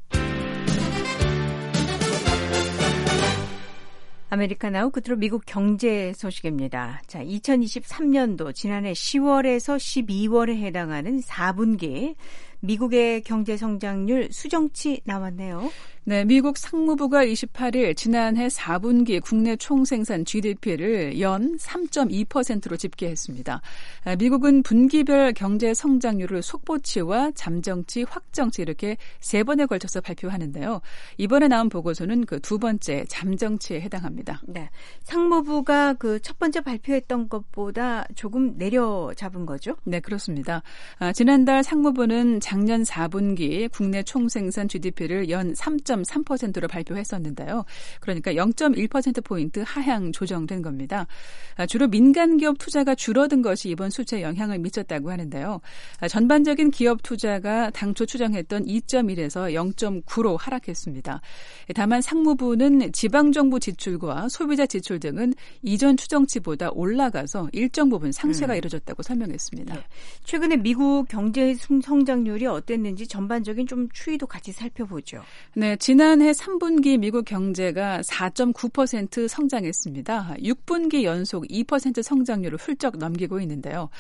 아메리카나우 끝으로 미국 경제 소식입니다. 자, 2023년도 지난해 10월에서 12월에 해당하는 4분기 미국의 경제 성장률 수정치 나왔네요. 네, 미국 상무부가 28일 지난해 4분기 국내 총생산 GDP를 연 3.2%로 집계했습니다. 미국은 분기별 경제 성장률을 속보치와 잠정치, 확정치 이렇게 3번에 걸쳐서 발표하는데요. 이번에 나온 보고서는 그 두 번째 잠정치에 해당합니다. 네, 상무부가 그 첫 번째 발표했던 것보다 조금 내려잡은 거죠? 네, 그렇습니다. 지난달 상무부는 작년 4분기 국내 총생산 GDP를 연 3.3%로 발표했었는데요. 그러니까 0.1%포인트 하향 조정된 겁니다. 주로 민간 기업 투자가 줄어든 것이 이번 수치에 영향을 미쳤다고 하는데요. 전반적인 기업 투자가 당초 추정했던 2.1에서 0.9로 하락했습니다. 다만 상무부는 지방정부 지출과 소비자 지출 등은 이전 추정치보다 올라가서 일정 부분 상쇄가 이뤄졌다고 설명했습니다. 네. 최근에 미국 경제 성장률이 어땠는지 전반적인 좀 추이도 같이 살펴보죠. 네, 지난해 3분기 미국 경제가 4.9% 성장했습니다. 6분기 연속 2% 성장률을 훌쩍 넘기고 있는데요.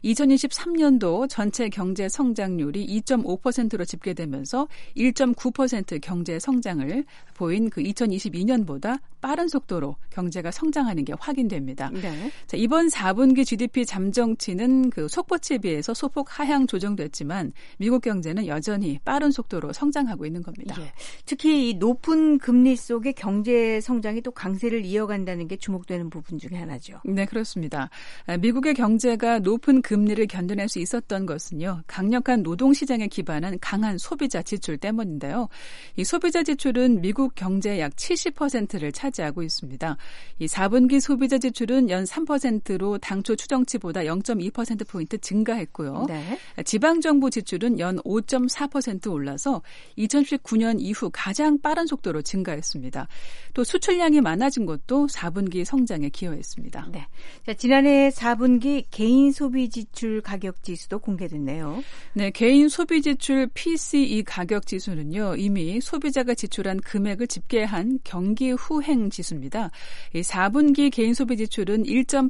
2023년도 전체 경제 성장률이 2.5%로 집계되면서 1.9% 경제 성장을 보인 그 2022년보다 빠른 속도로 경제가 성장하는 게 확인됩니다. 네. 자, 이번 4분기 GDP 잠정치는 그 속보치에 비해서 소폭 하향 조정됐지만 미국 경제는 여전히 빠른 속도로 성장하고 있는 겁니다. 예. 특히 이 높은 금리 속에 경제 성장이 또 강세를 이어간다는 게 주목되는 부분 중에 하나죠. 네, 그렇습니다. 미국의 경제가 높은 금리를 견뎌낼 수 있었던 것은요, 강력한 노동시장에 기반한 강한 소비자 지출 때문인데요. 이 소비자 지출은 미국 경제의 약 70%를 차지하고 있습니다. 이 4분기 소비자 지출은 연 3%로 당초 추정치보다 0.2%포인트 증가했고요. 네. 지방정부 지출은 연 5.4% 올라서 2019년 이후 가장 빠른 속도로 증가했습니다. 또 수출량이 많아진 것도 4분기 성장에 기여했습니다. 네. 자, 지난해 4분기 개인 소비 지출 가격 지수도 공개됐네요. 네, 개인 소비 지출 PCE 가격 지수는요, 이미 소비자가 지출한 금액을 집계한 경기 후행 지수입니다. 4분기 개인 소비 지출은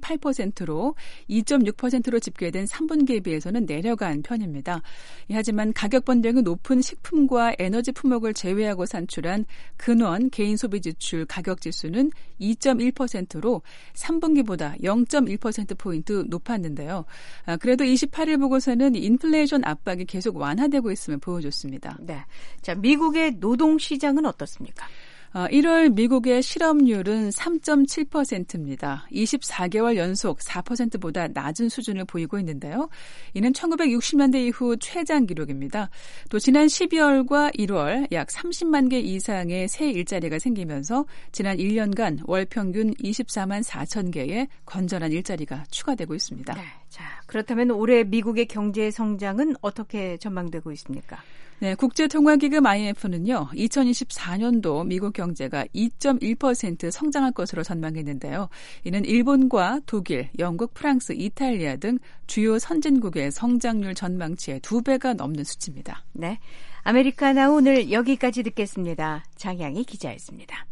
1.8%로 2.6%로 집계된 3분기에 비해서는 내려간 편입니다. 하지만 가격 변동이 높은 식품과 에너지 품목을 제외하고 산출한 근원 개인 소비 지출 가격 지수는 2.1%로 3분기보다 0.1%포인트 높았는데요. 그래도 28일 보고서는 인플레이션 압박이 계속 완화되고 있음을 보여줬습니다. 네. 자, 미국의 노동시장은 어떻습니까? 1월 미국의 실업률은 3.7%입니다. 24개월 연속 4%보다 낮은 수준을 보이고 있는데요. 이는 1960년대 이후 최장 기록입니다. 또 지난 12월과 1월 약 30만 개 이상의 새 일자리가 생기면서 지난 1년간 월 평균 24만 4천 개의 건전한 일자리가 추가되고 있습니다. 네. 자, 그렇다면 올해 미국의 경제 성장은 어떻게 전망되고 있습니까? 네, 국제통화기금 IMF는요, 2024년도 미국 경제가 2.1% 성장할 것으로 전망했는데요. 이는 일본과 독일, 영국, 프랑스, 이탈리아 등 주요 선진국의 성장률 전망치의 2배가 넘는 수치입니다. 네, 아메리카나 오늘 여기까지 듣겠습니다. 장양희 기자였습니다.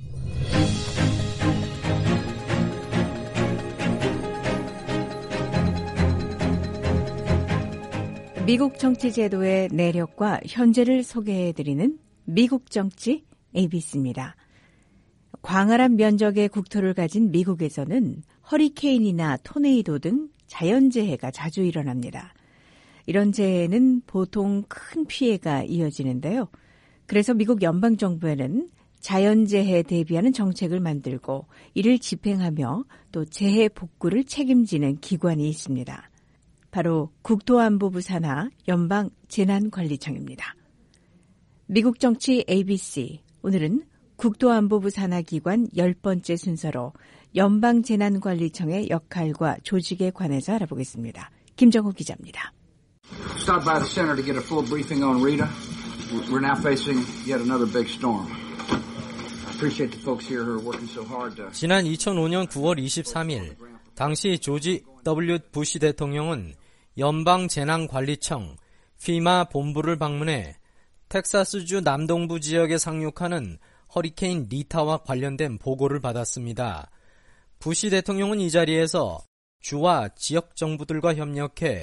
미국 정치 제도의 내력과 현재를 소개해드리는 미국 정치 ABC입니다. 광활한 면적의 국토를 가진 미국에서는 허리케인이나 토네이도 등 자연재해가 자주 일어납니다. 이런 재해는 보통 큰 피해가 이어지는데요. 그래서 미국 연방정부에는 자연재해에 대비하는 정책을 만들고 이를 집행하며 또 재해 복구를 책임지는 기관이 있습니다. 바로 국토안보부 산하 연방재난관리청입니다. 미국 정치 ABC, 오늘은 국토안보부 산하기관 10번째 순서로 연방재난관리청의 역할과 조직에 관해서 알아보겠습니다. 김정호 기자입니다. Stop by the center to get a full briefing on Rita. We're now facing yet another big storm. I appreciate the folks here who are working so hard to... 지난 2005년 9월 23일 당시 조지 W. 부시 대통령은 연방재난관리청 FEMA 본부를 방문해 텍사스주 남동부 지역에 상륙하는 허리케인 리타와 관련된 보고를 받았습니다. 부시 대통령은 이 자리에서 주와 지역 정부들과 협력해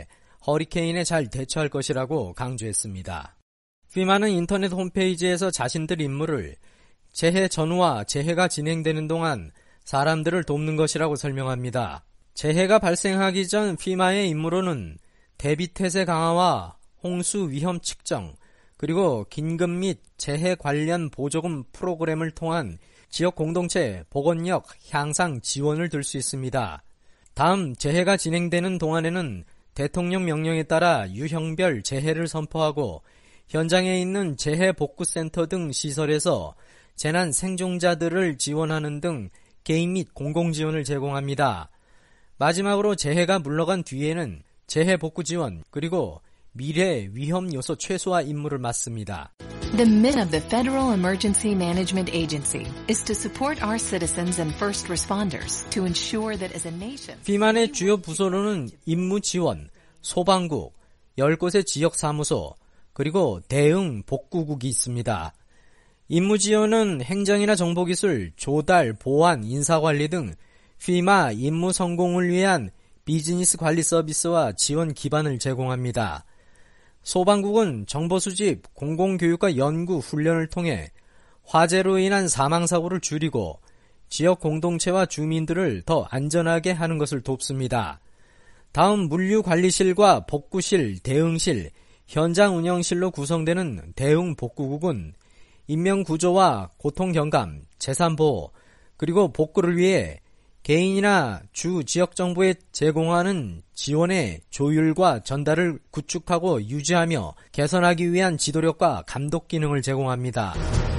허리케인에 잘 대처할 것이라고 강조했습니다. 피마는 인터넷 홈페이지에서 자신들 임무를 재해 전후와 재해가 진행되는 동안 사람들을 돕는 것이라고 설명합니다. 재해가 발생하기 전 피마의 임무로는 대비태세 강화와 홍수 위험 측정, 그리고 긴급 및 재해 관련 보조금 프로그램을 통한 지역 공동체 복원력 향상 지원을 들 수 있습니다. 다음 재해가 진행되는 동안에는 대통령 명령에 따라 유형별 재해를 선포하고 현장에 있는 재해복구센터 등 시설에서 재난 생존자들을 지원하는 등 개인 및 공공지원을 제공합니다. 마지막으로 재해가 물러간 뒤에는 재해복구 지원 그리고 미래 위험 요소 최소화 임무를 맡습니다. The mission of the Federal Emergency Management Agency is to support our citizens and first responders to ensure that as a nation. 피만의 주요 부서로는 임무 지원, 소방국, 10곳의 지역 사무소, 그리고 대응 복구국이 있습니다. 임무 지원은 행정이나 정보기술, 조달, 보안, 인사관리 등 피마 임무 성공을 위한 비즈니스 관리 서비스와 지원 기반을 제공합니다. 소방국은 정보 수집, 공공교육과 연구, 훈련을 통해 화재로 인한 사망사고를 줄이고 지역 공동체와 주민들을 더 안전하게 하는 것을 돕습니다. 다음 물류관리실과 복구실, 대응실, 현장 운영실로 구성되는 대응 복구국은 인명구조와 고통경감, 재산보호, 그리고 복구를 위해 개인이나 주 지역정부에 제공하는 지원의 조율과 전달을 구축하고 유지하며 개선하기 위한 지도력과 감독 기능을 제공합니다.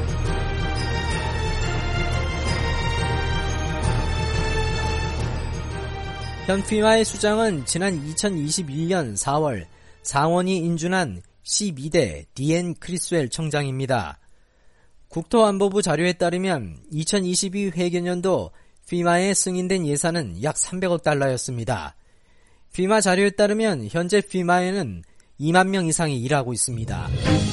현 피마의 수장은 지난 2021년 4월 상원이 인준한 12대 디앤 크리스웰 청장입니다. 국토안보부 자료에 따르면 2022 회계년도 피마에 승인된 예산은 약 300억 달러였습니다. 피마 자료에 따르면 현재 피마에는 2만 명 이상이 일하고 있습니다.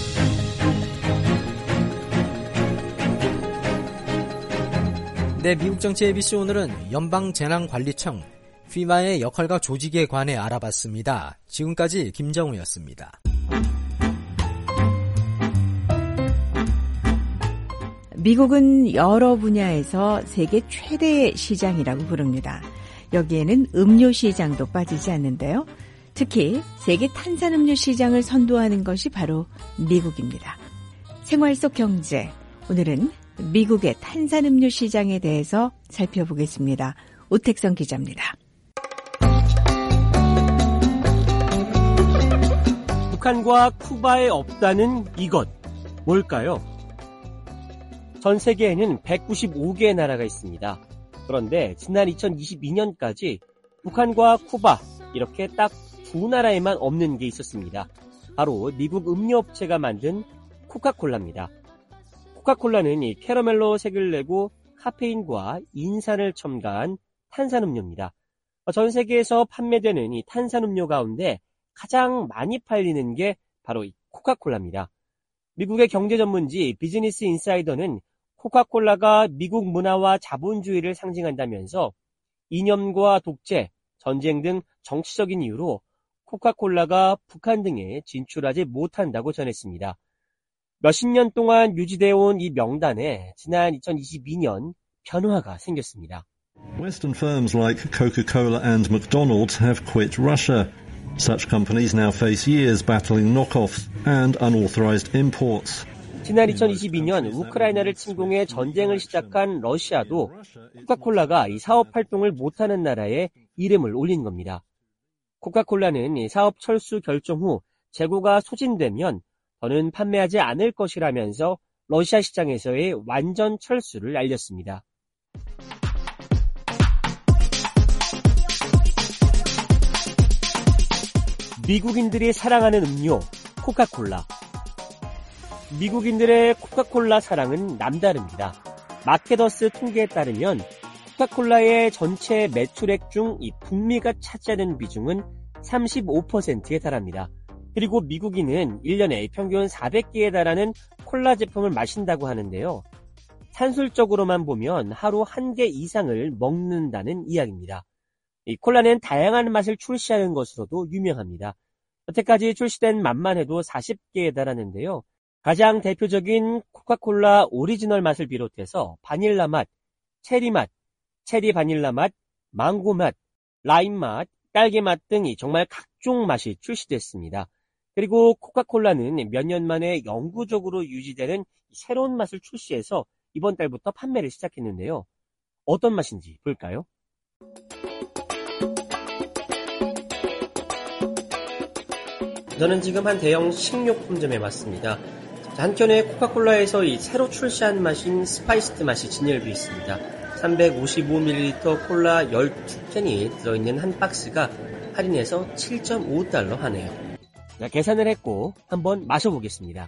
네, 미국 정치 ABC 오늘은 연방재난관리청 피마의 역할과 조직에 관해 알아봤습니다. 지금까지 김정우였습니다. 미국은 여러 분야에서 세계 최대의 시장이라고 부릅니다. 여기에는 음료 시장도 빠지지 않는데요. 특히 세계 탄산음료 시장을 선도하는 것이 바로 미국입니다. 생활 속 경제, 오늘은 미국의 탄산음료 시장에 대해서 살펴보겠습니다. 오택성 기자입니다. 북한과 쿠바에 없다는 이것, 뭘까요? 전 세계에는 195개의 나라가 있습니다. 그런데 지난 2022년까지 북한과 쿠바 이렇게 딱 두 나라에만 없는 게 있었습니다. 바로 미국 음료업체가 만든 코카콜라입니다. 코카콜라는 이 캐러멜로 색을 내고 카페인과 인산을 첨가한 탄산음료입니다. 전 세계에서 판매되는 이 탄산음료 가운데 가장 많이 팔리는 게 바로 이 코카콜라입니다. 미국의 경제 전문지 비즈니스 인사이더는 코카콜라가 미국 문화와 자본주의를 상징한다면서 이념과 독재, 전쟁 등 정치적인 이유로 코카콜라가 북한 등에 진출하지 못한다고 전했습니다. 몇십 년 동안 유지되어 온 이 명단에 지난 2022년 변화가 생겼습니다. Western firms like Coca-Cola and McDonald's have quit Russia. Such companies now face years battling knockoffs and unauthorized imports. 지난 2022년 우크라이나를 침공해 전쟁을 시작한 러시아도 코카콜라가 이 사업 활동을 못하는 나라에 이름을 올린 겁니다. 코카콜라는 이 사업 철수 결정 후 재고가 소진되면 더는 판매하지 않을 것이라면서 러시아 시장에서의 완전 철수를 알렸습니다. 미국인들이 사랑하는 음료, 코카콜라. 미국인들의 코카콜라 사랑은 남다릅니다. 마케더스 통계에 따르면 코카콜라의 전체 매출액 중 이 북미가 차지하는 비중은 35%에 달합니다. 그리고 미국인은 1년에 평균 400개에 달하는 콜라 제품을 마신다고 하는데요. 산술적으로만 보면 하루 1개 이상을 먹는다는 이야기입니다. 이 콜라는 다양한 맛을 출시하는 것으로도 유명합니다. 여태까지 출시된 맛만 해도 40개에 달하는데요. 가장 대표적인 코카콜라 오리지널 맛을 비롯해서 바닐라 맛, 체리 맛, 체리 바닐라 맛, 망고 맛, 라임 맛, 딸기 맛 등이 정말 각종 맛이 출시됐습니다. 그리고 코카콜라는 몇 년 만에 영구적으로 유지되는 새로운 맛을 출시해서 이번 달부터 판매를 시작했는데요. 어떤 맛인지 볼까요? 저는 지금 한 대형 식료품점에 왔습니다. 한켠에 코카콜라에서 이 새로 출시한 맛인 스파이스드 맛이 진열되어 있습니다. 355ml 콜라 12캔이 들어있는 한 박스가 할인해서 7.5달러 하네요. 자, 계산을 했고 한번 마셔보겠습니다.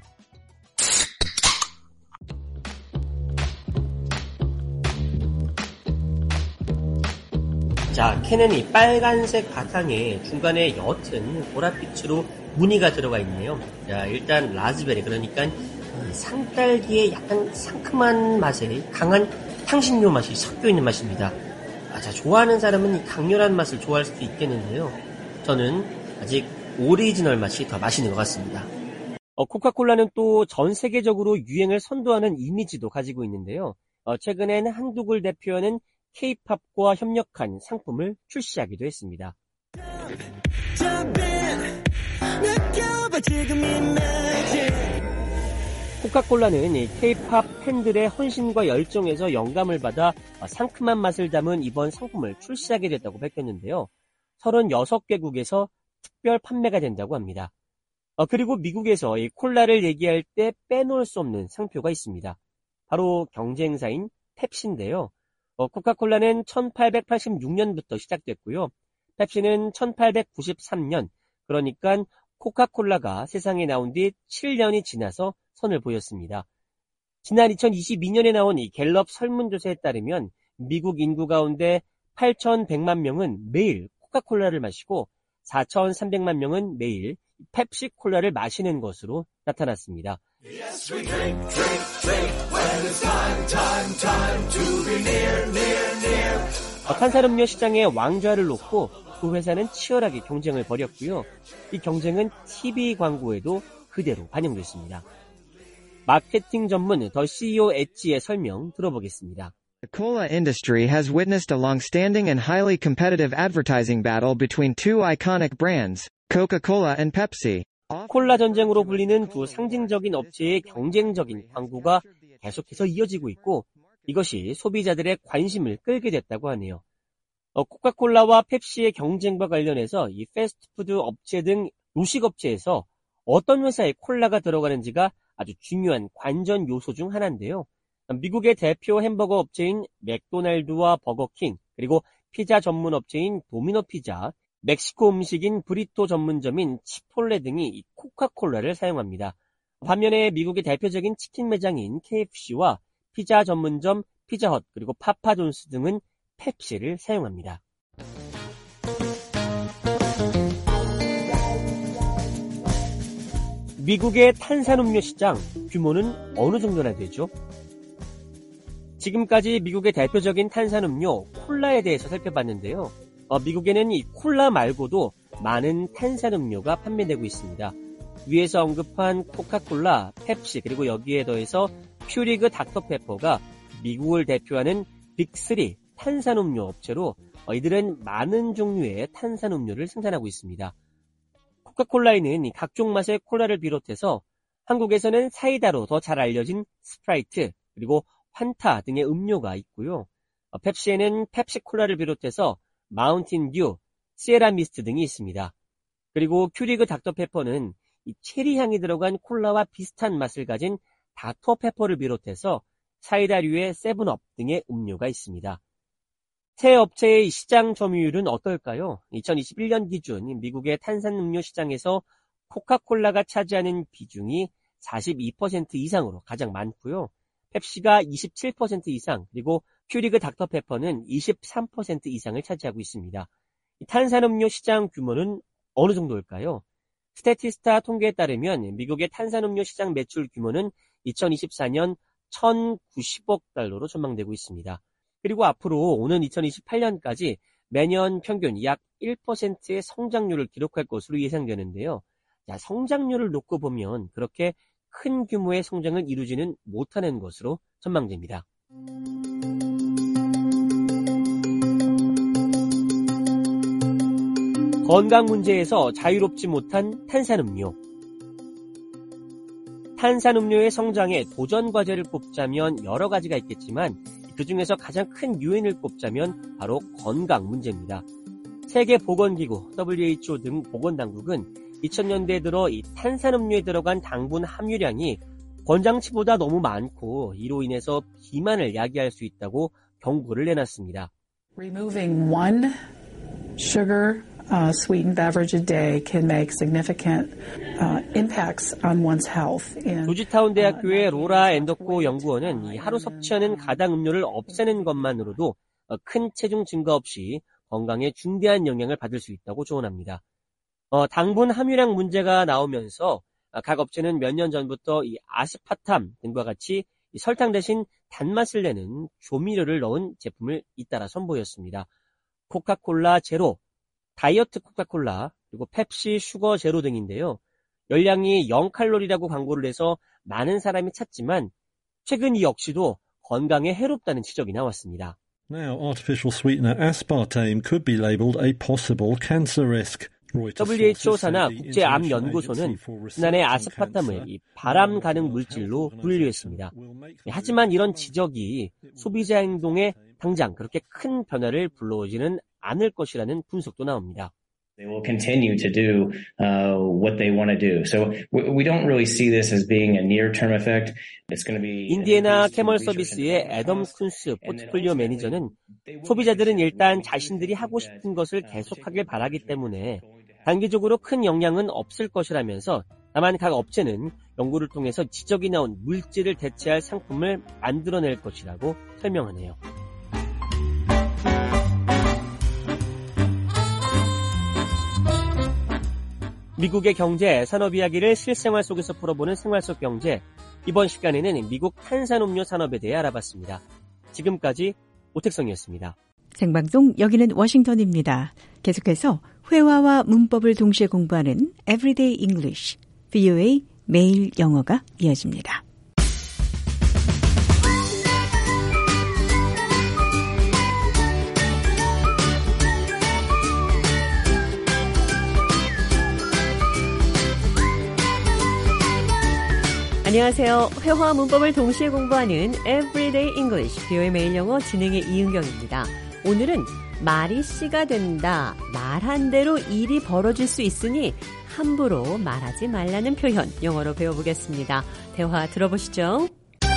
자, 캔은 이 빨간색 바탕에 중간에 옅은 보랏빛으로 무늬가 들어가 있네요. 자, 일단 라즈베리, 그러니까 상딸기의 약간 상큼한 맛에 강한 향신료 맛이 섞여 있는 맛입니다. 자, 좋아하는 사람은 이 강렬한 맛을 좋아할 수도 있겠는데요. 저는 아직 오리지널 맛이 더 맛있는 것 같습니다. 코카콜라는 또 전 세계적으로 유행을 선도하는 이미지도 가지고 있는데요. 최근엔 한국을 대표하는 K-팝과 협력한 상품을 출시하기도 했습니다. 코카콜라는 K-팝 팬들의 헌신과 열정에서 영감을 받아 상큼한 맛을 담은 이번 상품을 출시하게 됐다고 밝혔는데요. 36개국에서 특별 판매가 된다고 합니다. 그리고 미국에서 이 콜라를 얘기할 때 빼놓을 수 없는 상표가 있습니다. 바로 경쟁사인 펩시인데요. 코카콜라는 1886년부터 시작됐고요. 펩시는 1893년, 그러니까 코카콜라가 세상에 나온 뒤 7년이 지나서 선을 보였습니다. 지난 2022년에 나온 이 갤럽 설문조사에 따르면 미국 인구 가운데 8,100만 명은 매일 코카콜라를 마시고 4,300만 명은 매일 펩시 콜라를 마시는 것으로 나타났습니다. Yes, we drink, drink, drink when it's time to be near. 탄산음료 시장의 왕좌를 놓고 그 회사는 치열하게 경쟁을 벌였고요. 이 경쟁은 TV 광고에도 그대로 반영됐습니다. 마케팅 전문 더 CEO 엣지의 설명 들어보겠습니다. The cola industry has witnessed a long-standing and highly competitive advertising battle between two iconic brands, Coca-Cola and Pepsi. 콜라 전쟁으로 불리는 두 상징적인 업체의 경쟁적인 광고가 계속해서 이어지고 있고 이것이 소비자들의 관심을 끌게 됐다고 하네요. 코카콜라와 펩시의 경쟁과 관련해서 이 패스트푸드 업체 등 요식업체에서 어떤 회사에 콜라가 들어가는지가 아주 중요한 관전 요소 중 하나인데요. 미국의 대표 햄버거 업체인 맥도날드와 버거킹, 그리고 피자 전문 업체인 도미노 피자, 멕시코 음식인 브리토 전문점인 치폴레 등이 이 코카콜라를 사용합니다. 반면에 미국의 대표적인 치킨 매장인 KFC와 피자 전문점 피자헛, 그리고 파파존스 등은 펩시를 사용합니다. 미국의 탄산음료 시장 규모는 어느 정도나 되죠? 지금까지 미국의 대표적인 탄산음료 콜라에 대해서 살펴봤는데요. 미국에는 이 콜라 말고도 많은 탄산음료가 판매되고 있습니다. 위에서 언급한 코카콜라, 펩시, 그리고 여기에 더해서 퓨리그 닥터페퍼가 미국을 대표하는 빅3 탄산음료 업체로 이들은 많은 종류의 탄산음료를 생산하고 있습니다. 코카콜라에는 각종 맛의 콜라를 비롯해서 한국에서는 사이다로 더 잘 알려진 스프라이트, 그리고 환타 등의 음료가 있고요. 펩시에는 펩시콜라를 비롯해서 마운틴듀, 시에라 미스트 등이 있습니다. 그리고 퓨리그 닥터페퍼는 이 체리 향이 들어간 콜라와 비슷한 맛을 가진 닥터페퍼를 비롯해서 사이다류의 세븐업 등의 음료가 있습니다. 세 업체의 시장 점유율은 어떨까요? 2021년 기준 미국의 탄산음료 시장에서 코카콜라가 차지하는 비중이 42% 이상으로 가장 많고요. 펩시가 27% 이상, 그리고 퓨리그 닥터페퍼는 23% 이상을 차지하고 있습니다. 탄산음료 시장 규모는 어느 정도일까요? 스태티스타 통계에 따르면 미국의 탄산음료 시장 매출 규모는 2024년 1,090억 달러로 전망되고 있습니다. 그리고 앞으로 오는 2028년까지 매년 평균 약 1%의 성장률을 기록할 것으로 예상되는데요. 자, 성장률을 놓고 보면 그렇게 큰 규모의 성장을 이루지는 못하는 것으로 전망됩니다. 건강 문제에서 자유롭지 못한 탄산음료. 탄산음료의 성장에 도전 과제를 꼽자면 여러 가지가 있겠지만 그 중에서 가장 큰 요인을 꼽자면 바로 건강 문제입니다. 세계보건기구, WHO 등 보건당국은 2000년대에 들어 이 탄산음료에 들어간 당분 함유량이 권장치보다 너무 많고 이로 인해서 비만을 야기할 수 있다고 경고를 내놨습니다. Removing one sugar sweetened beverage a day can make significant impacts on one's health. 조지타운 대학교의 로라 앤더코 연구원은 이 하루 섭취하는 가당 음료를 없애는 것만으로도 큰 체중 증가 없이 건강에 중대한 영향을 받을 수 있다고 조언합니다. 당분 함유량 문제가 나오면서 각 업체는 몇 년 전부터 이 아스파탐 등과 같이 이 설탕 대신 단맛을 내는 조미료를 넣은 제품을 잇따라 선보였습니다. 코카콜라 제로, 다이어트 코카콜라, 그리고 펩시 슈거 제로 등인데요. 열량이 0칼로리라고 광고를 해서 많은 사람이 찾지만 최근 이 역시도 건강에 해롭다는 지적이 나왔습니다. Now, artificial sweetener aspartame could be labeled a possible cancer risk. WHO 산하 국제암연구소는 지난해 아스파탐을 발암 가능 물질로 분류했습니다. 하지만 이런 지적이 소비자 행동에 당장 그렇게 큰 변화를 불러오지는 않을 것이라는 분석도 나옵니다. They will continue to do what they want to do. So we don't really see this as being a near-term effect. It's going to be. 인디애나 캐멀 서비스의 애덤 쿤스 포트폴리오 매니저는 소비자들은 일단 자신들이 하고 싶은 것을 계속하길 바라기 때문에 단기적으로 큰 영향은 없을 것이라면서 다만 각 업체는 연구를 통해서 지적이 나온 물질을 대체할 상품을 만들어낼 것이라고 설명하네요. 미국의 경제, 산업 이야기를 실생활 속에서 풀어보는 생활 속 경제. 이번 시간에는 미국 탄산음료 산업에 대해 알아봤습니다. 지금까지 오택성이었습니다. 생방송 여기는 워싱턴입니다. 계속해서 회화와 문법을 동시에 공부하는 Everyday English, VOA 매일 영어가 이어집니다. 안녕하세요. 회화와 문법을 동시에 공부하는 Everyday English, VOA 매일 영어 진행의 이은경입니다. 오늘은 말이 씨가 된다. 말한 대로 일이 벌어질 수 있으니 함부로 말하지 말라는 표현 영어로 배워보겠습니다. 대화 들어보시죠.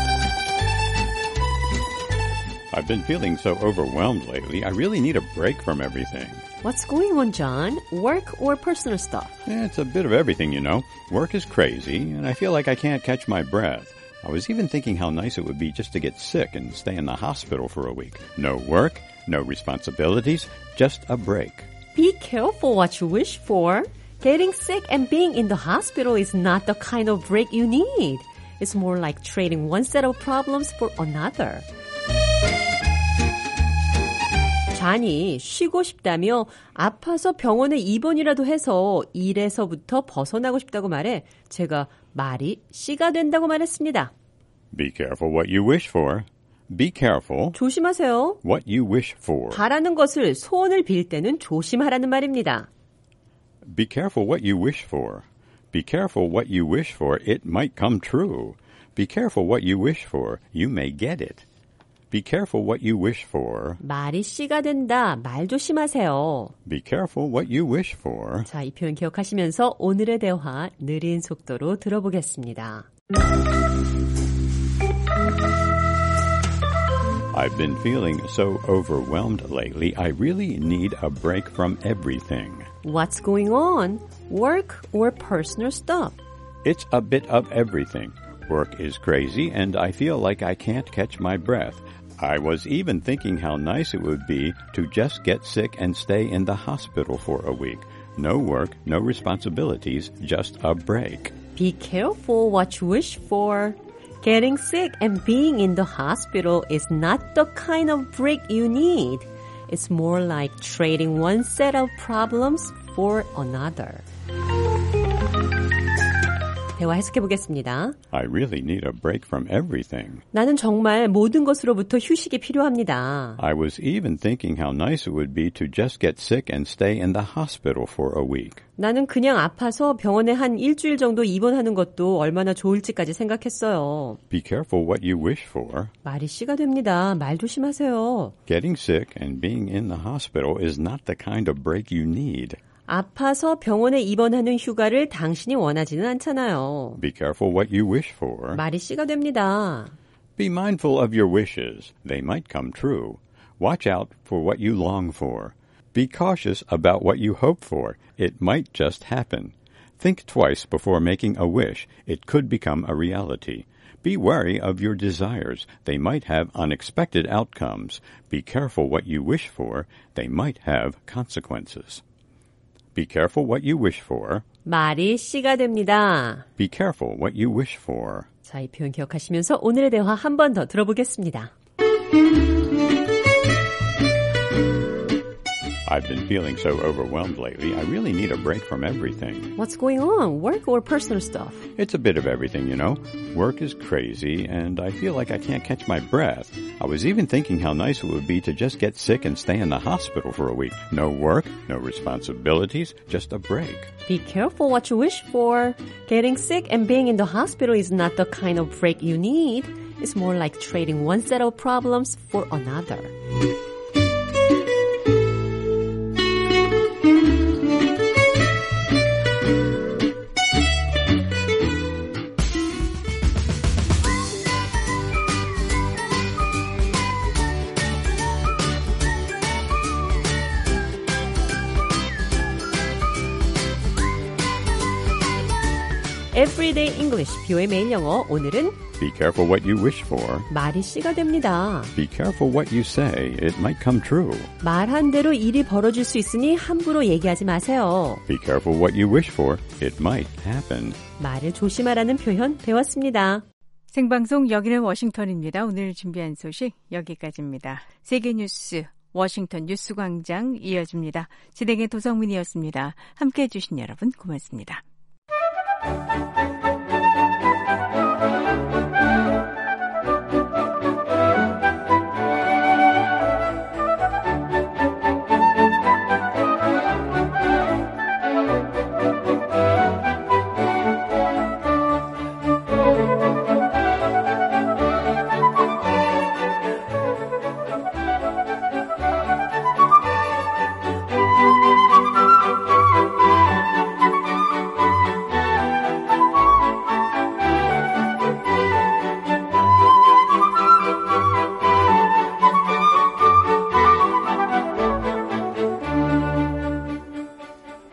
I've been feeling so overwhelmed lately. I really need a break from everything. What's going on, John? Work or personal stuff? It's a bit of everything, you know. Work is crazy, and I feel like I can't catch my breath. I was even thinking how nice it would be just to get sick and stay in the hospital for a week. No work, no responsibilities, just a break. Be careful what you wish for. Getting sick and being in the hospital is not the kind of break you need. It's more like trading one set of problems for another. 잔이 쉬고 싶다며 아파서 병원에 입원이라도 해서 일에서부터 벗어나고 싶다고 말해 제가 말이 씨가 된다고 말했습니다. Be careful what you wish for. Be careful. 조심하세요. What you wish for. 바라는 것을 소원을 빌 때는 조심하라는 말입니다. Be careful what you wish for. Be careful what you wish for. It might come true. Be careful what you wish for. You may get it. Be careful what you wish for. 말이 씨가 된다. 말 조심하세요. Be careful what you wish for. 자, 이 표현 기억하시면서 오늘의 대화 느린 속도로 들어보겠습니다. I've been feeling so overwhelmed lately. I really need a break from everything. What's going on? Work or personal stuff? It's a bit of everything. Work is crazy and I feel like I can't catch my breath. I was even thinking how nice it would be to just get sick and stay in the hospital for a week. No work, no responsibilities, just a break. Be careful what you wish for. Getting sick and being in the hospital is not the kind of break you need. It's more like trading one set of problems for another. 대화 해석해 보겠습니다. I really need a break from everything. 나는 정말 모든 것으로부터 휴식이 필요합니다. I was even thinking how nice it would be to just get sick and stay in the hospital for a week. 나는 그냥 아파서 병원에 한 일주일 정도 입원하는 것도 얼마나 좋을지까지 생각했어요. Be careful what you wish for. 말이 씨가 됩니다. 말 조심하세요. Getting sick and being in the hospital is not the kind of break you need. 아파서 병원에 입원하는 휴가를 당신이 원하지는 않잖아요. Be careful what you wish for. 말이 씨가 됩니다. Be mindful of your wishes. They might come true. Watch out for what you long for. Be cautious about what you hope for. It might just happen. Think twice before making a wish. It could become a reality. Be wary of your desires. They might have unexpected outcomes. Be careful what you wish for. They might have consequences. Be careful what you wish for. 말이 씨가 됩니다. Be careful what you wish for. 자, 이 표현 기억하시면서 오늘의 대화 한 번 더 들어보겠습니다. I've been feeling so overwhelmed lately. I really need a break from everything. What's going on? Work or personal stuff? It's a bit of everything, you know. Work is crazy, and I feel like I can't catch my breath. I was even thinking how nice it would be to just get sick and stay in the hospital for a week. No work, no responsibilities, just a break. Be careful what you wish for. Getting sick and being in the hospital is not the kind of break you need. It's more like trading one set of problems for another. Everyday English, 뷰의 매일 영어. 오늘은 Be careful what you wish for. 말이 씨가 됩니다. Be careful what you say. It might come true. 말한 대로 일이 벌어질 수 있으니 함부로 얘기하지 마세요. Be careful what you wish for. It might happen. 말을 조심하라는 표현 배웠습니다. 생방송 여기는 워싱턴입니다. 오늘 준비한 소식 여기까지입니다. 세계뉴스 워싱턴 뉴스광장 이어집니다. 진행의 도성민이었습니다. 함께해 주신 여러분 고맙습니다.